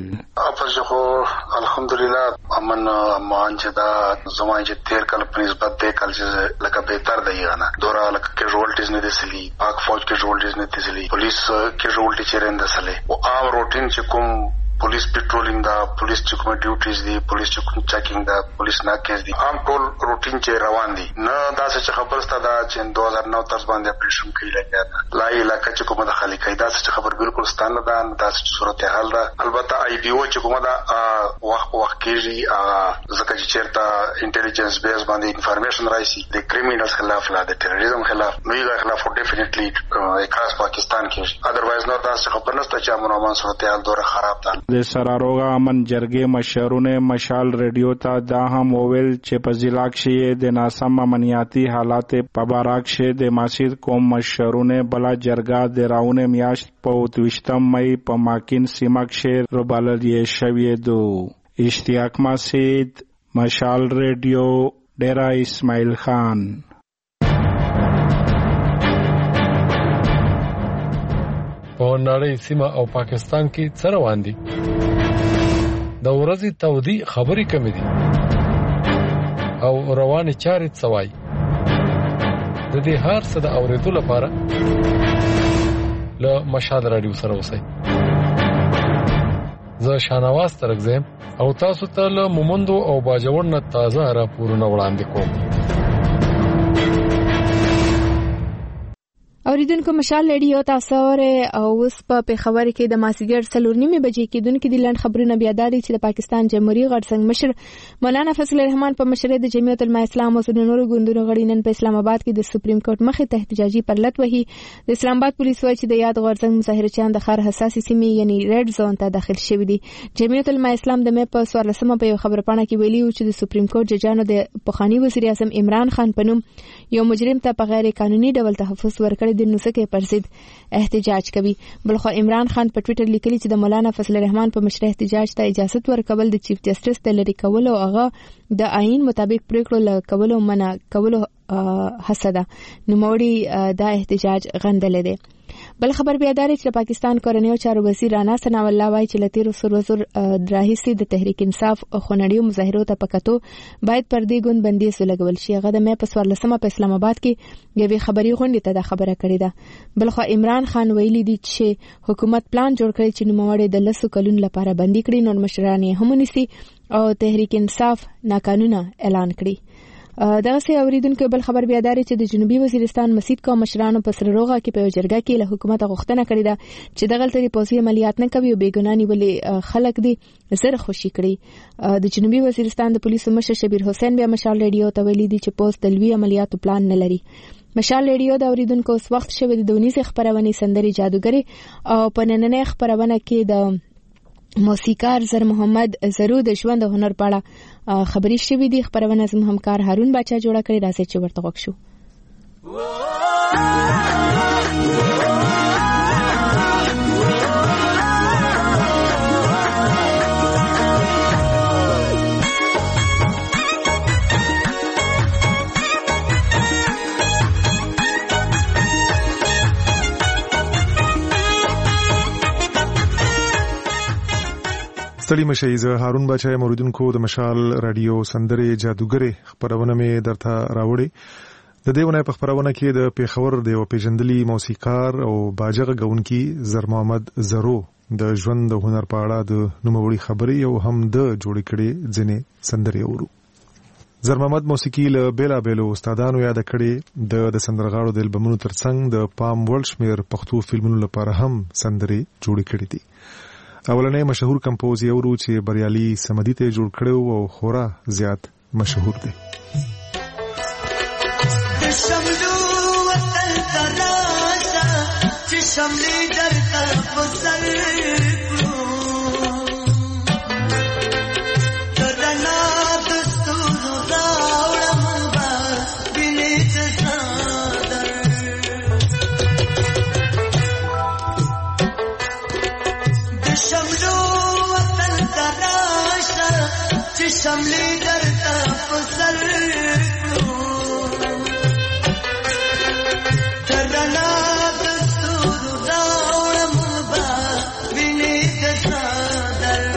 Speaker 5: خو الحمدلله امن مان چې دا زمای چې 13 کال په نسبت د کال چې لکه بهتر دی غنا دورا لکه کیژوالټیز نه دي پاک فوج کیژوالټیز نه دي پولیس کیژوالټی چیرنده سره او عام روټین چې کوم پولیس پیټرولینګ دا پولیس چې کوم ډیوټیز دي پولیس چې کوم چیکینګ دا پولیس ناکیز دي عام ټول روټین چې روان دي نه دا څه خبر ستاسو دا چې 2009 تر باندې اپریشن کوي لګیا لا علاقه چې کومه د خالي کیدا څه خبر بالکل ستانه ده دا څه صورتحال ده. البته آی بي او چې کومه دا وخت کېږي ځکه چې چیرته انټيليجنس بیس باندې انفارمیشن راځي د کریمینلز خلاف لا د ټیرریزم خلاف نو یې خلاف ډیفینیټلی اکراس پاکستان کې ادروایز نو دا څه خبر نشته چې امن امان صورتحال دوره خراب ده.
Speaker 2: د سراروغه امن جرګې مشرونه مشال ریډیو ته دا هم وویل چې په ضلع کې د ناسم امنیتي حالات په باره کې د مسجد قوم مشرونه بلا جرګه د راونه میاشت په 28 مئی په ماکین سیمه کې روبالل شوی دو. اشتیاق مسید مشال ریډیو ډیرا اسماعیل خان.
Speaker 7: په نړۍ سیمه او پاکستان کې څه روان دي؟ د ورځې تودي خبرې کمې دي او روانې چارې څوای. د دې هر څه د اورېدو لپاره له مشال رادیو سره اوسئ. زه شانواز ترګزم او تاسو ته له مومندو او باجوړ نه تازه راپورونه وړاندې کوم.
Speaker 1: اوریدونکو مشال ریډیو تاسو او اوس په خبر کې د مازیګر 4:30 بجې کېدونکو د لاند خبرونه بیا دادي چې د پاکستان جمهوریت غړسنګ مشر مولانا فضل الرحمن په مشرۍ د جمعیت العلماء اسلام او نورو ګوندونو غړي نن په اسلام آباد کې د سپریم کورټ مخې ته احتجاجي پرلط وهي. د اسلام آباد پولیس وایي چې د یاد غړسنګ مظاهرچیان د ښار حساسې سیمې یعنی ریډ زون ته داخل شوي دي. جمعیت العلماء اسلام د مې په 14 په یو خبرپاڼه کې ویلي چې د سپریم کورټ ججانو د پخوانی وزیر اعظم عمران خان په نوم یو مجرم ته په غیر قانوني ډول تحفظ ورکړی د نوسکه پر ضد احتجاج کوي. بلخو عمران خان په ټوئیټر لیکلي چې د مولانا فضل الرحمن په مشرۍ احتجاج ته اجازه ورکول د چیف جسټس د لری کول او هغه د آئین مطابق پریکړه کول او منع کول حسده نوموړي دا احتجاج غندل دي. بل خبر بیا داري چې پاکستان کورنیو چارو وزیر رانا ثنا الله وایي چې لتیرو سروزر راهیسي د تحریک انصاف او خنړیو مظاهرو ته پکاتو باید پر دې ګوند بندیز ولګول شي. هغه د مې په 14 په اسلام آباد کې یوې خبري غونډې ته دا خبره کړې ده. بل خو عمران خان ویلي دی چې حکومت پلان جوړ کړی چې نوموړي د 10 کلونو لپاره بندي کړي نور مشران یې هم نيسي او تحریک انصاف ناقانونه اعلان کړي. دغه سي اوریدونکو بل خبر بیا داري چې د جنوبي وزیرستان مسجد قوم مشرانو په سرروغه کې په جرګه کې له حکومت غوښتنه کړې ده چې دغه تلې پوسي عملیات نه کوي او بیګناني ولې خلک دي زره خوشي کړي. د جنوبي وزیرستان د پولیسو مشر شبیر حسین بیا مشال ریډیو ته ویلي دي چې پوس د لوی عملیاتو پلان نه لري. مشال ریډیو د اوریدونکو اوس وخت شوه د 12 خبرونه سندري جادوګری او په نننۍ خبرونه کې د موسیقار زر محمد زرو د ژوند او هنر په اړه خبري شوې دي. خبرونه زموږ همکار هارون باچا جوړه کړې راځي چې ورته وښو.
Speaker 6: ستړي مشي زه هارون بچا موریدونکو د مشال رادیو سندري جادوګری خبرونه مې درته راوړي. د دیونه په خبرونه کې د پیښور د یو پیژندلي موسیقار او باجغه غونکي زر محمد زرو د ژوند او هنر په اړه د نوموړي خبري او هم د جوړ کړي ځنې سندري اورو. زر محمد موسیقي له بیلا بیلو استادانو یاد کړي د سندرغاړو د البومونو ترڅنګ د پام ورلد شمیر پښتو فلمونو لپاره هم سندري جوړ کړي دي. اولنې مشهور کمپوز یې ورو چې بریالي سمدي ته جوړ کړو او خورا زیات مشهور دی.
Speaker 8: شملي درته فسر ترنا دستور راوړم با ویني د صدر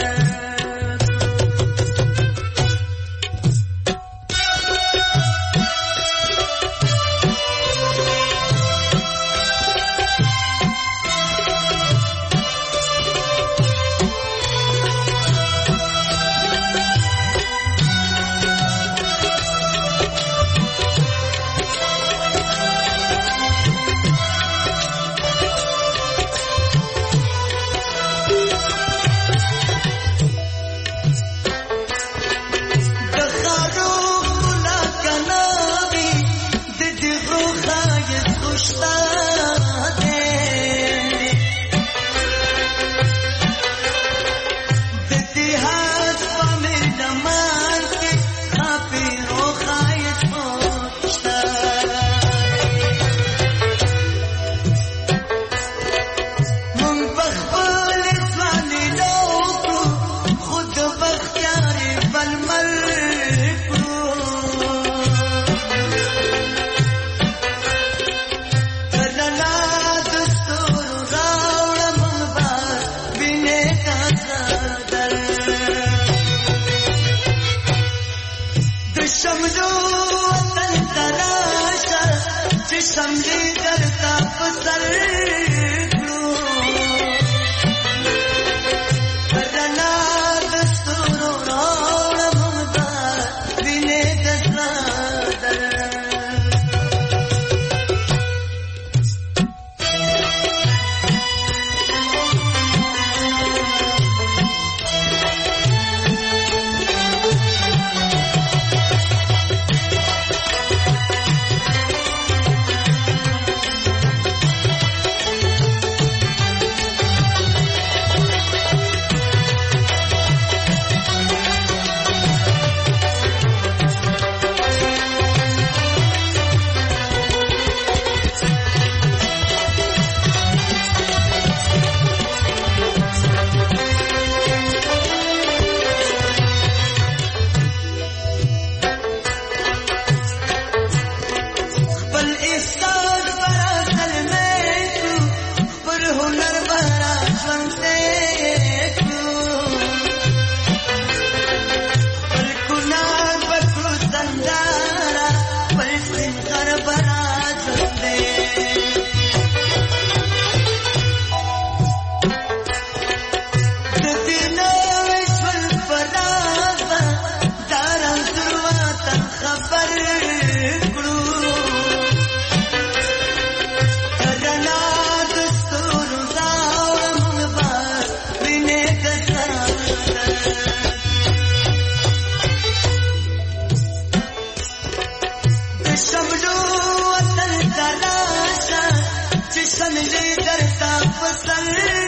Speaker 8: جنلی درتا پسر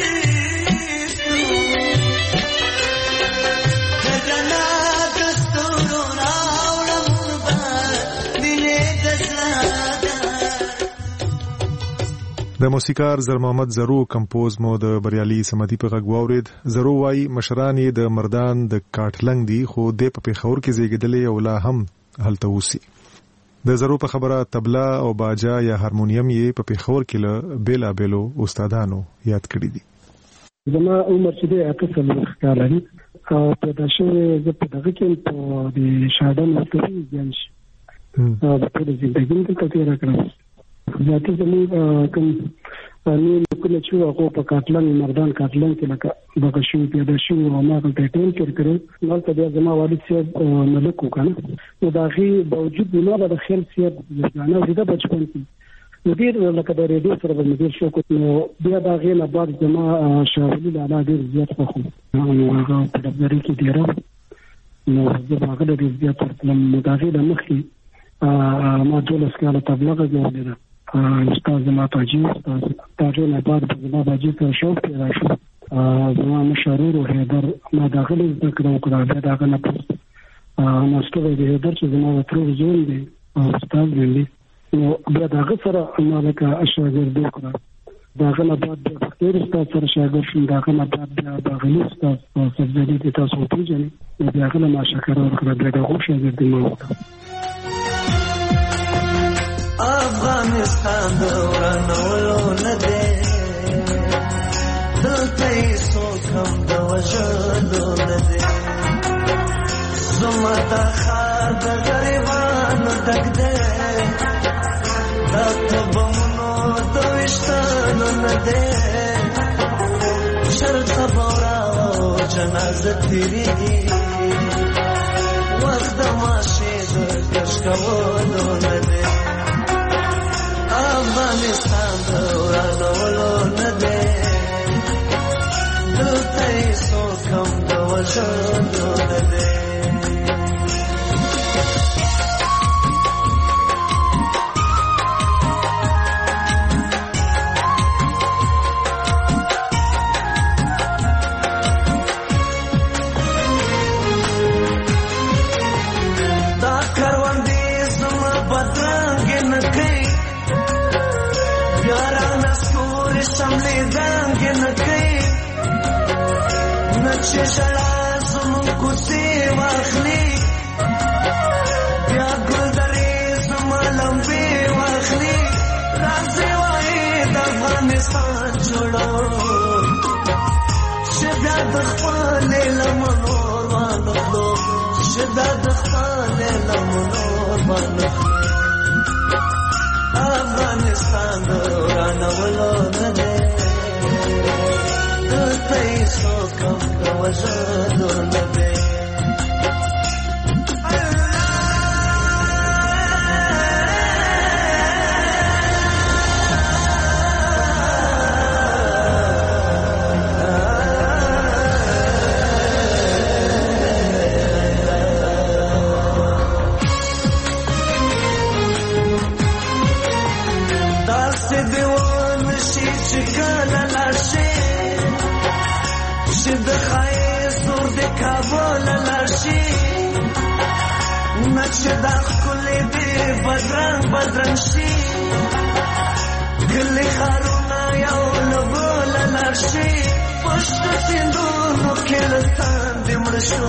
Speaker 8: درنا دستورو راوړم با وینې دزړه
Speaker 6: د موسیقار زر محمد زرو کمپوز مو د بریالي سمدي په غږ واورید. زرو وايي مشران یې د مردان د کاټلنګ دي خو د په پیښور کې زیږیدلې او لا هم هلته اوسي. د زرو په خبره طبلا او باجا یا هارمونیم یې په پیښور کې له بیلا بیلو استادانو یاد کړی دي.
Speaker 21: زما عمر چې دی 8 کال دی او پیدا شوی زه په دغه کې په د شاډن وختي ځان شي په ټول ژوند کې تیر کړم. ذاتي زموږ کوم نو کله چې هغه په کاټلنګ مردان کاټلنګ کې لکه دغه شو پیدا شو او ما په ټیم کې کړو نو ته بیا زما والد صاحب ملک وکړ نو داغي باوجود نو د خیر صاحب ځانه د بچپن کې مدیر لکه د ریډیو سره د مدیر شو کو نو بیا داغي نه بعد زما شاولي لاله ډیر زیات خوښ نو هغه په دغه کې ډیر نو هغه د زیات ترلم داغي د مخې ما دولس کاله تبلیغ جوړه استاد زما تاجي استاد تاجو نه بعد زما باجي ته شوق پیدا شو زما مشرور او هیدر ما داخلي ذکر وکړه بیا داغه نه پوس ماستر دی هیدر چې زما تر زون دی استاد دی نو بیا داغه سره مالک اشاګرد وکړه داغه نه بعد بیا ډیر استاد سره شاګرد شوم داغه نه بعد بیا باغلی استاد سبزدي د تاسو پیژنې بیا هغه ما شکر ورکړه بیا دغه شاګرد ما وکړه.
Speaker 8: افغانستان دورانولو نده دلته یې څوک هم د وژلو نده زما دا ښار د غریبانو ډک دی دا په بمونو د ویشتلو نده چېرته به وراو جنازه تېرېږي وخت د ماشې د کش کولو نده افغانستان دورانولو نده دلته یې څوک هم د وژلو نده دا کروندې زما بدرنګې نه کوي یارانه ستوري شملې دنګې نه کوي نه چې ژړا زموږ کوڅې واخلي بیا ګلدرې زما لمبې واخلي راځئ وایي د افغانستان جوړو چې بیا د خپلې لمنو وانخلو چې بیا د خپلې لمنو وانخلو افغانستان دورانولو نده دلته یې څوک هم د وژلو نده چې دا ښکلې دې بدرنګ بدرنګ شي ګلې ښارونه یو له بله لاړ شي پشته سیندونو کې له تاندې مړه شو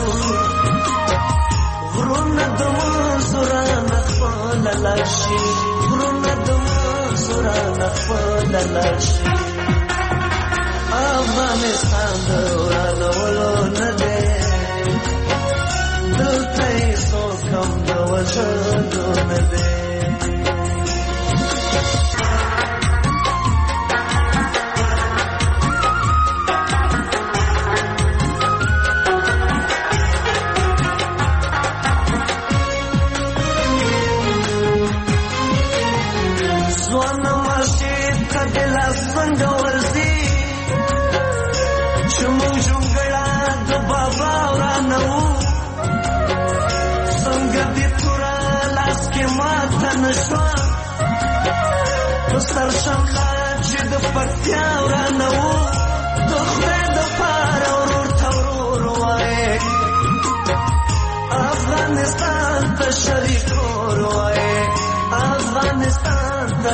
Speaker 8: غرونه د منځو رانه خپله لاړ شي غرونه د منځو رانه خپله لاړ شي افغانستان دورانولو نه دی دلته یې څوک هم د وژلو نه دی ځوانه مسجد ته د لاس څنګه ورځي چې موږ ژونګړه د بابا ورانه وو څنګه دې توره لاس کې ماته نه شوه په سر شمله چې د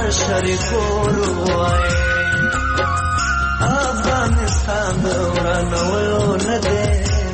Speaker 8: شریکور وای افغانستان ورانولو نه دی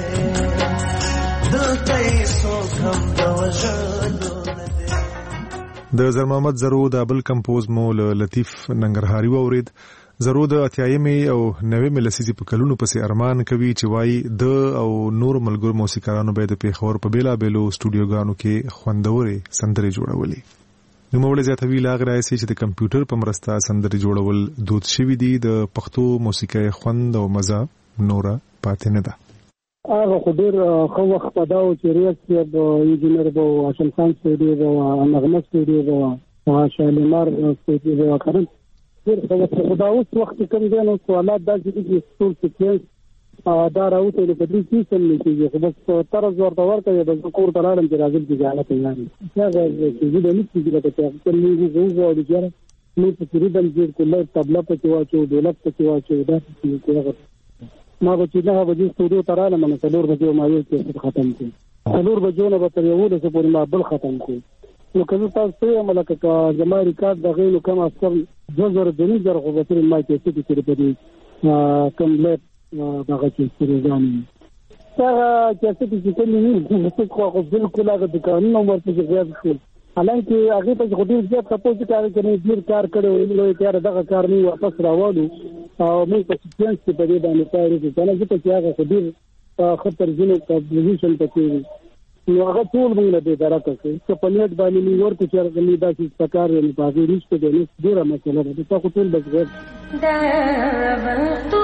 Speaker 8: دلته یې څوک هم د وژلو نه دی.
Speaker 6: د زر محمد زرو د بل کمپوز مو لطیف ننګرهاري واورید. زرو د 80مې او 90مې لسیزې په کلونو پسې ارمان کوي چې وایي د او نور ملګرو موسیقارانو به د پیښور په بیلابېلو سټوډیوګانو کې خوندورې سندرې جوړولې. نوموړی زیاتوي لا غواړي چې د کمپیوټر په مرسته سندرې جوړول دود شوي دي، د پښتو موسیقۍ خوند او مزه نوره پاتې نه ده.
Speaker 21: هغه خو ډېر ښه وخت په دا و چې ریاض صاحب انجینر به و، هاشم خان سټوډیو به و، نغمه سټوډیو به و، شالیمار سټوډیو به و. ډېر ښه وخت خو دا اوس وخت چې کوم دی نو سوالات داسې دي چې ټول سیکوینس دا راوته نو په دې سیستم نه کېږي، خو بس طرز ورته ورکوي بس کور ته لاړم چې راځم چې جانه تیار یم. هغه چې زه د نه کېږي لکه چې موږ وغواړو چې موږ په ریدم جوړ کړو، طبله پکې واچو، ډولک پکې واچو، داسې هغه ما به چې 9 بجې سټوډیو ته رالم نو 4 بجې ما یو کیسټ ختم کړ، 4 بجو نه به تر 11 پورې ما بل ختم کړ. نو که زه تاسو ته وایم لکه زما ریکارډ دغې نو کم از کم 2000 خو به ترې ما کیسټ کې په دې کم لیټ دغه کیسټ روزانه هغه کیسټ چې کوم نه خو بالکل هغه د قانون ورته ځای شو. حالانکه هغه ته خو ډېر زیات تاسو کار کوي، ډېر کار کړو، نو یې دغه کار نه واپس راوړو او موږ په سیکوینس کې په دې باندې کار وکړو. کنه چې هغه خو ډېر خطر جنو پوزیشن پکې نو هغه ټول موږ له دې درکه چې په نیټ باندې موږ ورته چې هغه نه داسې پکار نه پاتې ریښته دې نه ډېره مسله ده. تاسو ټول بس غیر دا وختونه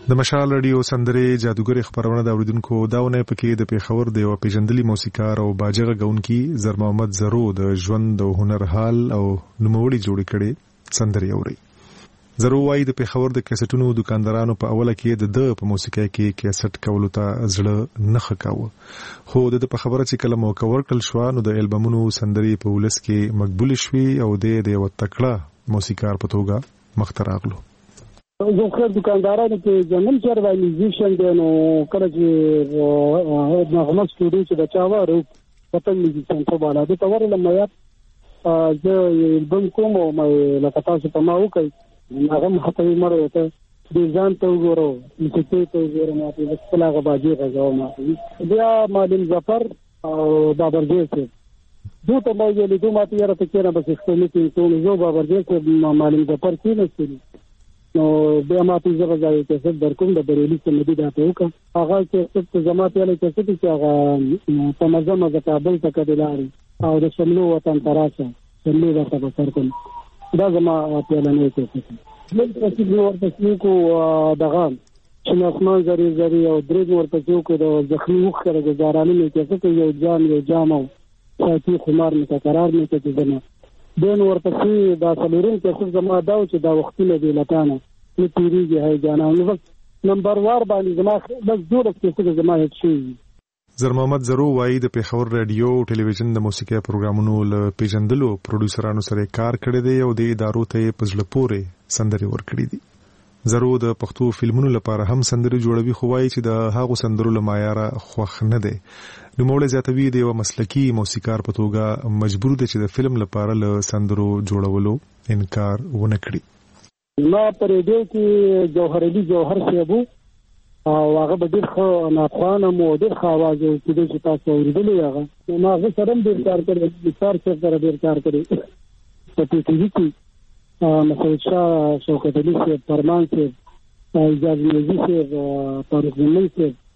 Speaker 6: د مشال رادیو سندره جادوګر خبرونه د اوریدونکو داونه پکې د پیښور د یو پیژندلي موسیقار او باجغه غونکي زر محمد زرو د ژوند او هنر حال او نوموړي جوړ کړي سندره اوري. زرو وايي د پیښور د کیسټونو دکاندارانو په اوله کې د په موسیقۍ کې کیسټ کولو ته زړه نه خکاوه، خو د په خبره چې کله موقع ورکړل شو نو د البومونو سندري په ولس کې مقبول شوي او د یو تکړه موسیقار په توګه مخ ته راغلو.
Speaker 21: زه خو دکاندارانو کې جنن چر وای میوزیشن دی نو کله چې نغمه سټوډیو چې بچاوه رو پتن میوزیشن په بالا د تور لمه یا زه البوم کوم او مې لکه تاسو په ما وکړ هغه هته مړ ته د ځان ته وګورو چې ته وګورم چې خپل هغه باجی راځو بیا معلم ظفر او بابرجی چې دوی ته مې ویلي دوی ماته یاره ته کېنه بس خپل کې زه بابرجی چې معلم ظفر کې نشي نو بیا ماته زه غواړم چې درکوم د بریلی سمدي دا ته وکړه هغه چې څه زماته یې چې هغه په مزه کابل ته کډلاري او د شملو وطن تراشه شملو ورته بسر کوم دا زما په لنه کې نن تاسو ورته کو دغه چې اسمان زری زری او درې ورته کو د ځخنی وخره د زارانه کې څه یو جام او ساتي خمار مې قرار مې کې دنه دین ورته دا سلورین کې زما دا چې دا وختونه دی لکانه نو پیریږي هاي جانا نو نمبر وار باندې زما بس جوړ کې زما هیڅ شي.
Speaker 6: زر محمد زرو وايي د پیښور رادیو ټلویزیون د موسیقي پروګرامونو له پیژندلو پروډوسرانو سره کار کړی دی او د ادارو ته پزله پورې سندري ورکړي دي. زرو د پښتو فلمونو لپاره هم سندري جوړوي، خو وايي چې د هغو سندرو له معیار خوښ نه دی. نو موږ زیاتوي د یو مسلکی موسیقار په توګه مجبور دي چې د فلم لپاره له سندرو جوړولو انکار ونه کړي.
Speaker 21: ما پر دې کې جوهر علي جوهر صاحب او هغه به ډېر ښه ناخوانه مو ډېر ښه اواز یې چې تاسو اورېدلی هغه ما هغه سره هم ډېر کار کړی سار سره ډېر کار کړی په ټي وي کې مسعود شاه شوکت علي صاحب فرمان صاحب اعجاز نجی صاحب طارق زمین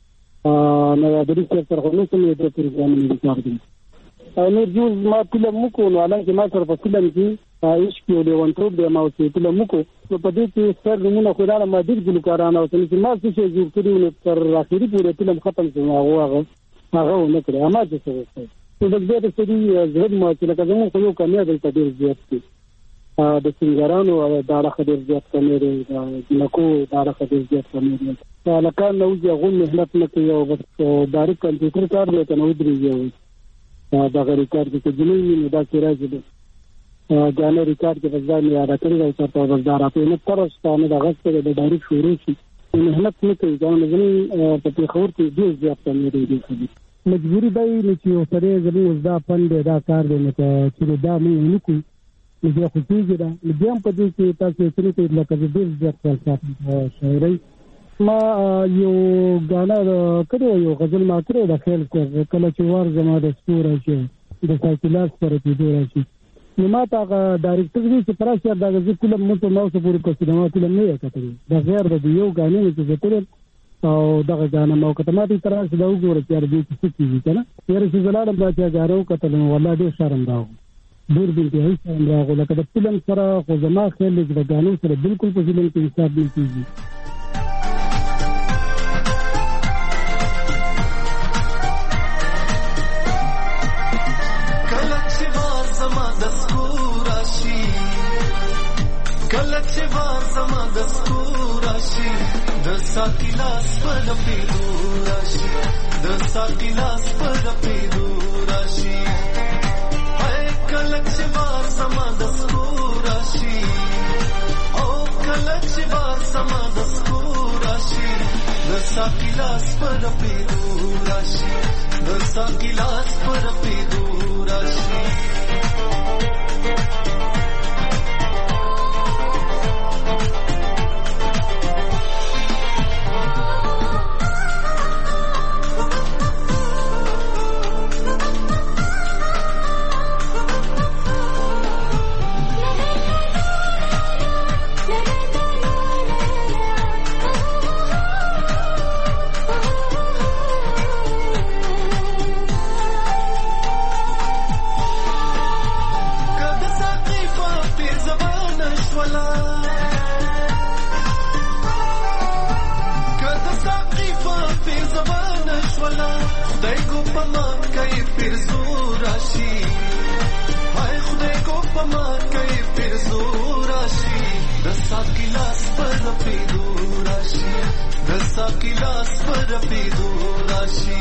Speaker 21: صاحب نوابري صاحب سره خو نو کوم یې د پروګرامونو کار کړی او نور جوز ما فلم مکو نو الان چې ما سره په فلم کې عشق یو لیوانټوب دی ما چې فلم مکو نو په دې کې سر زمونه خو دا ما ډېر ګلوکاران او چې ما څه جوړ کړی نو تر اخري پورې فلم ختم شو هغه نه کړی ما چې څه نو د دې د سړي زړه ما چې لکه زموږ خو یو کامیاب دی ډېر زیات دی د سنگرانو او دا ډېر زیات کامیاب دی نکو دا ډېر زیات کامیاب دی لکه نو چې غو مهنت نه کوي او بس ډایرکټ کمپیوټر کار دی ته نو درېږي دا غری کار کې جنوي نه دا کې راځي ګانه ریکارډ کې وځي نه راکړي او تاسو وزدار اته نه ترسته دا غږ د ډایرکټ شروع شي مهنت نه کوي دا نه په خبر کې ډیر زیات کمې دي مجبوری دی چې سره زموږ دا پند دا کار دی چې دا مې نه کوي نو بیا خو کېږي دا بیا په دې کې تاسو چې لکه ډیر زیات کار شاعري ما یو غانا کړو یو غزل ما کړو د خیال کله چې وار زما د ستوره چې د ساکلات سره پیډور شي نو ما تا ډایرکټر دې چې پراشر دا غزل کله مو ته نو څه پورې کوم نو کله نه کتل دا غیر د یو غانې چې زتر او دا غانا مو کته ما دې تراش دا وګوره چې دې څه کیږي کنه یاره چې زلاله ما چې غارو کتل والله ډیر شرم راو ډیر دې هیڅ شرم راغله لکه د فلم سره خو زما خیال دې د غانو سره بالکل په فلم کې حساب نه کیږي.
Speaker 8: Sakilas pada pidu rashi, the sakilas pada pidu rashi. Hai kalakshvar samadasku rashi, oh kalakshvar samadasku rashi. The sakilas pada pidu rashi, the sakilas pada pidu rashi. زبان شولا خدای کو پمان کوي پیر زور راشي هاي خدای کو پمان کوي پیر زور راشي د ساقي لاس پر پیدو راشي د ساقي لاس پر پیدو راشي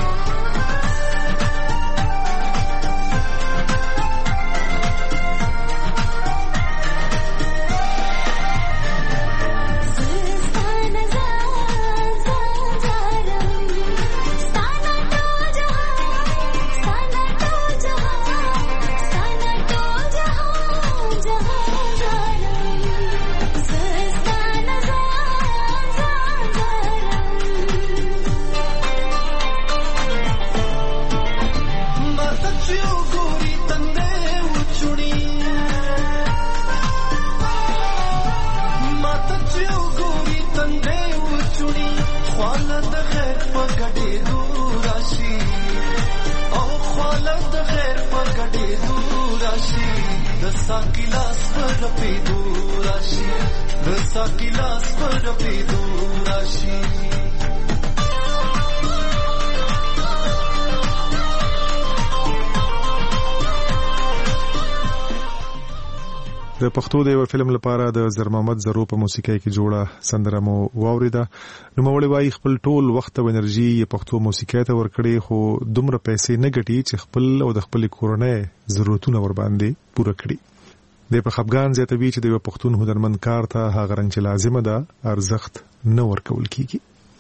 Speaker 6: د پښتو د یو فلم لپاره د زر محمد زرو په موسیقۍ کې جوړه سندره مو واوریده. نو مولوی وايي خپل ټول وخت او انرژي یې پښتو موسیقۍ ته ورکړي، خو دومره پیسې نه ګټي چې خپل او د خپل کورنۍ ضرورتونه ور باندې پوره کړي. د په خپګان زیاتوي چې د یو پښتون هنرمند کار ته هغه رنګ چې لازمه ده ارزښت نه ورکول کیږي.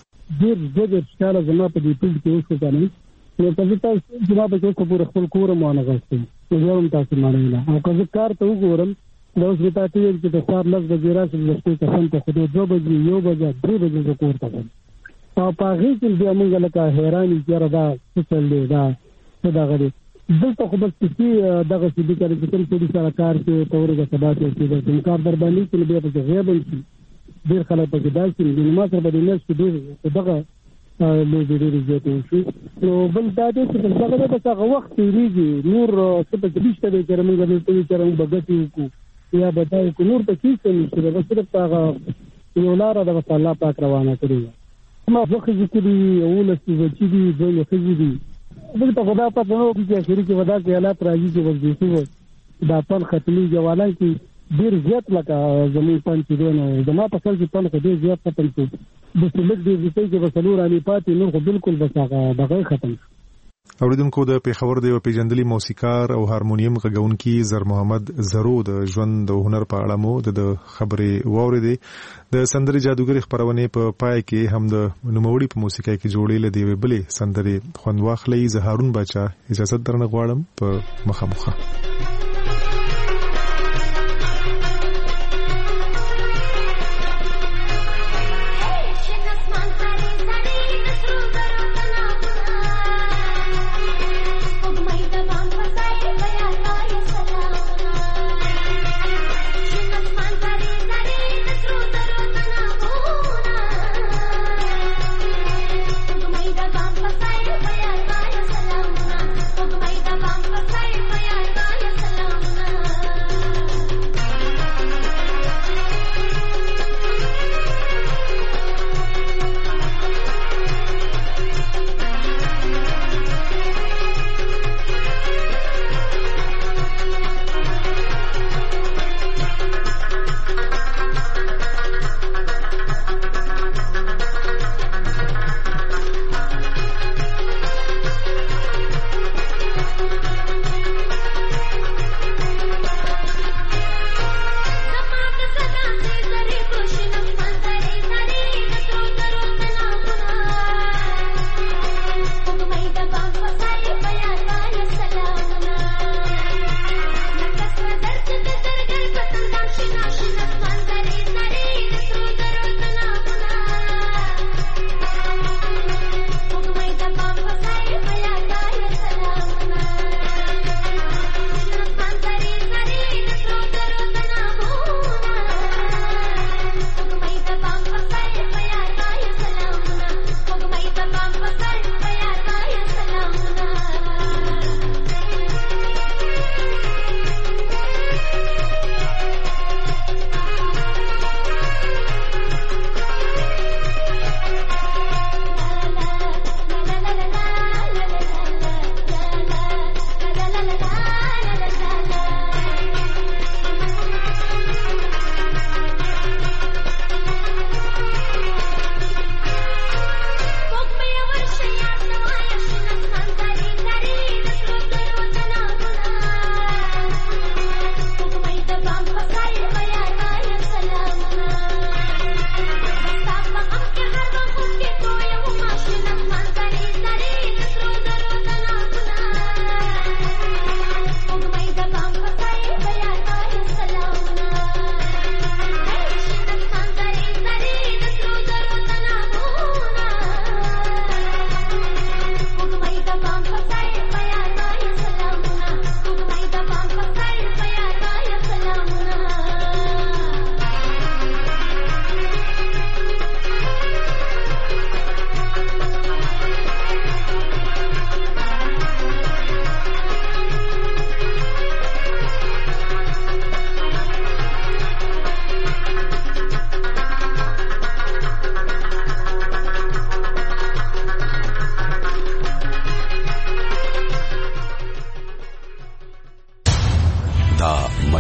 Speaker 21: ډېر ښکاره زما په دې ټول کې اوس ځانې نو تاسو جواب کې پوره خپل کور مو نه غوښتي نو یو تاسو معنی نه او که کار ته وګورم دا اوس وتا ته چې د سار لږ د ګراس د شپې قسم ته خو 2 بجې 1 بجې 3 بجې د کور ته او په هغه کې بیا موږ لکه حیرانی چې دا څه چل دی دا څه دا غري دلته خو بس چې دغه چې د کار کې ټول سره کار کې تورګه سبا کې چې د کار در باندې چې بیا په غیاب شي ډیر خلک په داسې چې د ما سره باندې نه ډیر دغه له دې زیاتې شي نو بل دا دې چې دغه د څنګه وخت تیریږي نور څه په دې شته چې موږ د دې چرم بغتی کو یا بدای کو نور ته کیسه نشته دا صرف هغه یو لار د الله پاک روانه کړی ما وخت ذکر اول څه چې دي دوی خزي دي دغه خدا په نو کې شریک ودا کې حالات راځي چې وځي دا پن ختمي جوالان کې ډیر زیات لکه زمين پن چې دونه زما په خپل کې پن ډیر زیات ختم شو د سلګ دې چې وسلور علي پاتې نو بالکل بس هغه دغه ختم
Speaker 6: اوریدونکو د پیښور د پیژندلي موسیقار او هارمونیم غږونکي زر محمد زرو د ژوند او هنر په اړه مو د خبرې واوریدې. د سندرې جادوګر خبرونه په پای کې هم د نوموړي په موسیقۍ کې جوړې لدی بلې سندرې خوند واخلې. زهارون بچا اجازه درنه غواړم په مخامخه.
Speaker 9: Bye.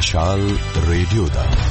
Speaker 9: مشال ریډیو ده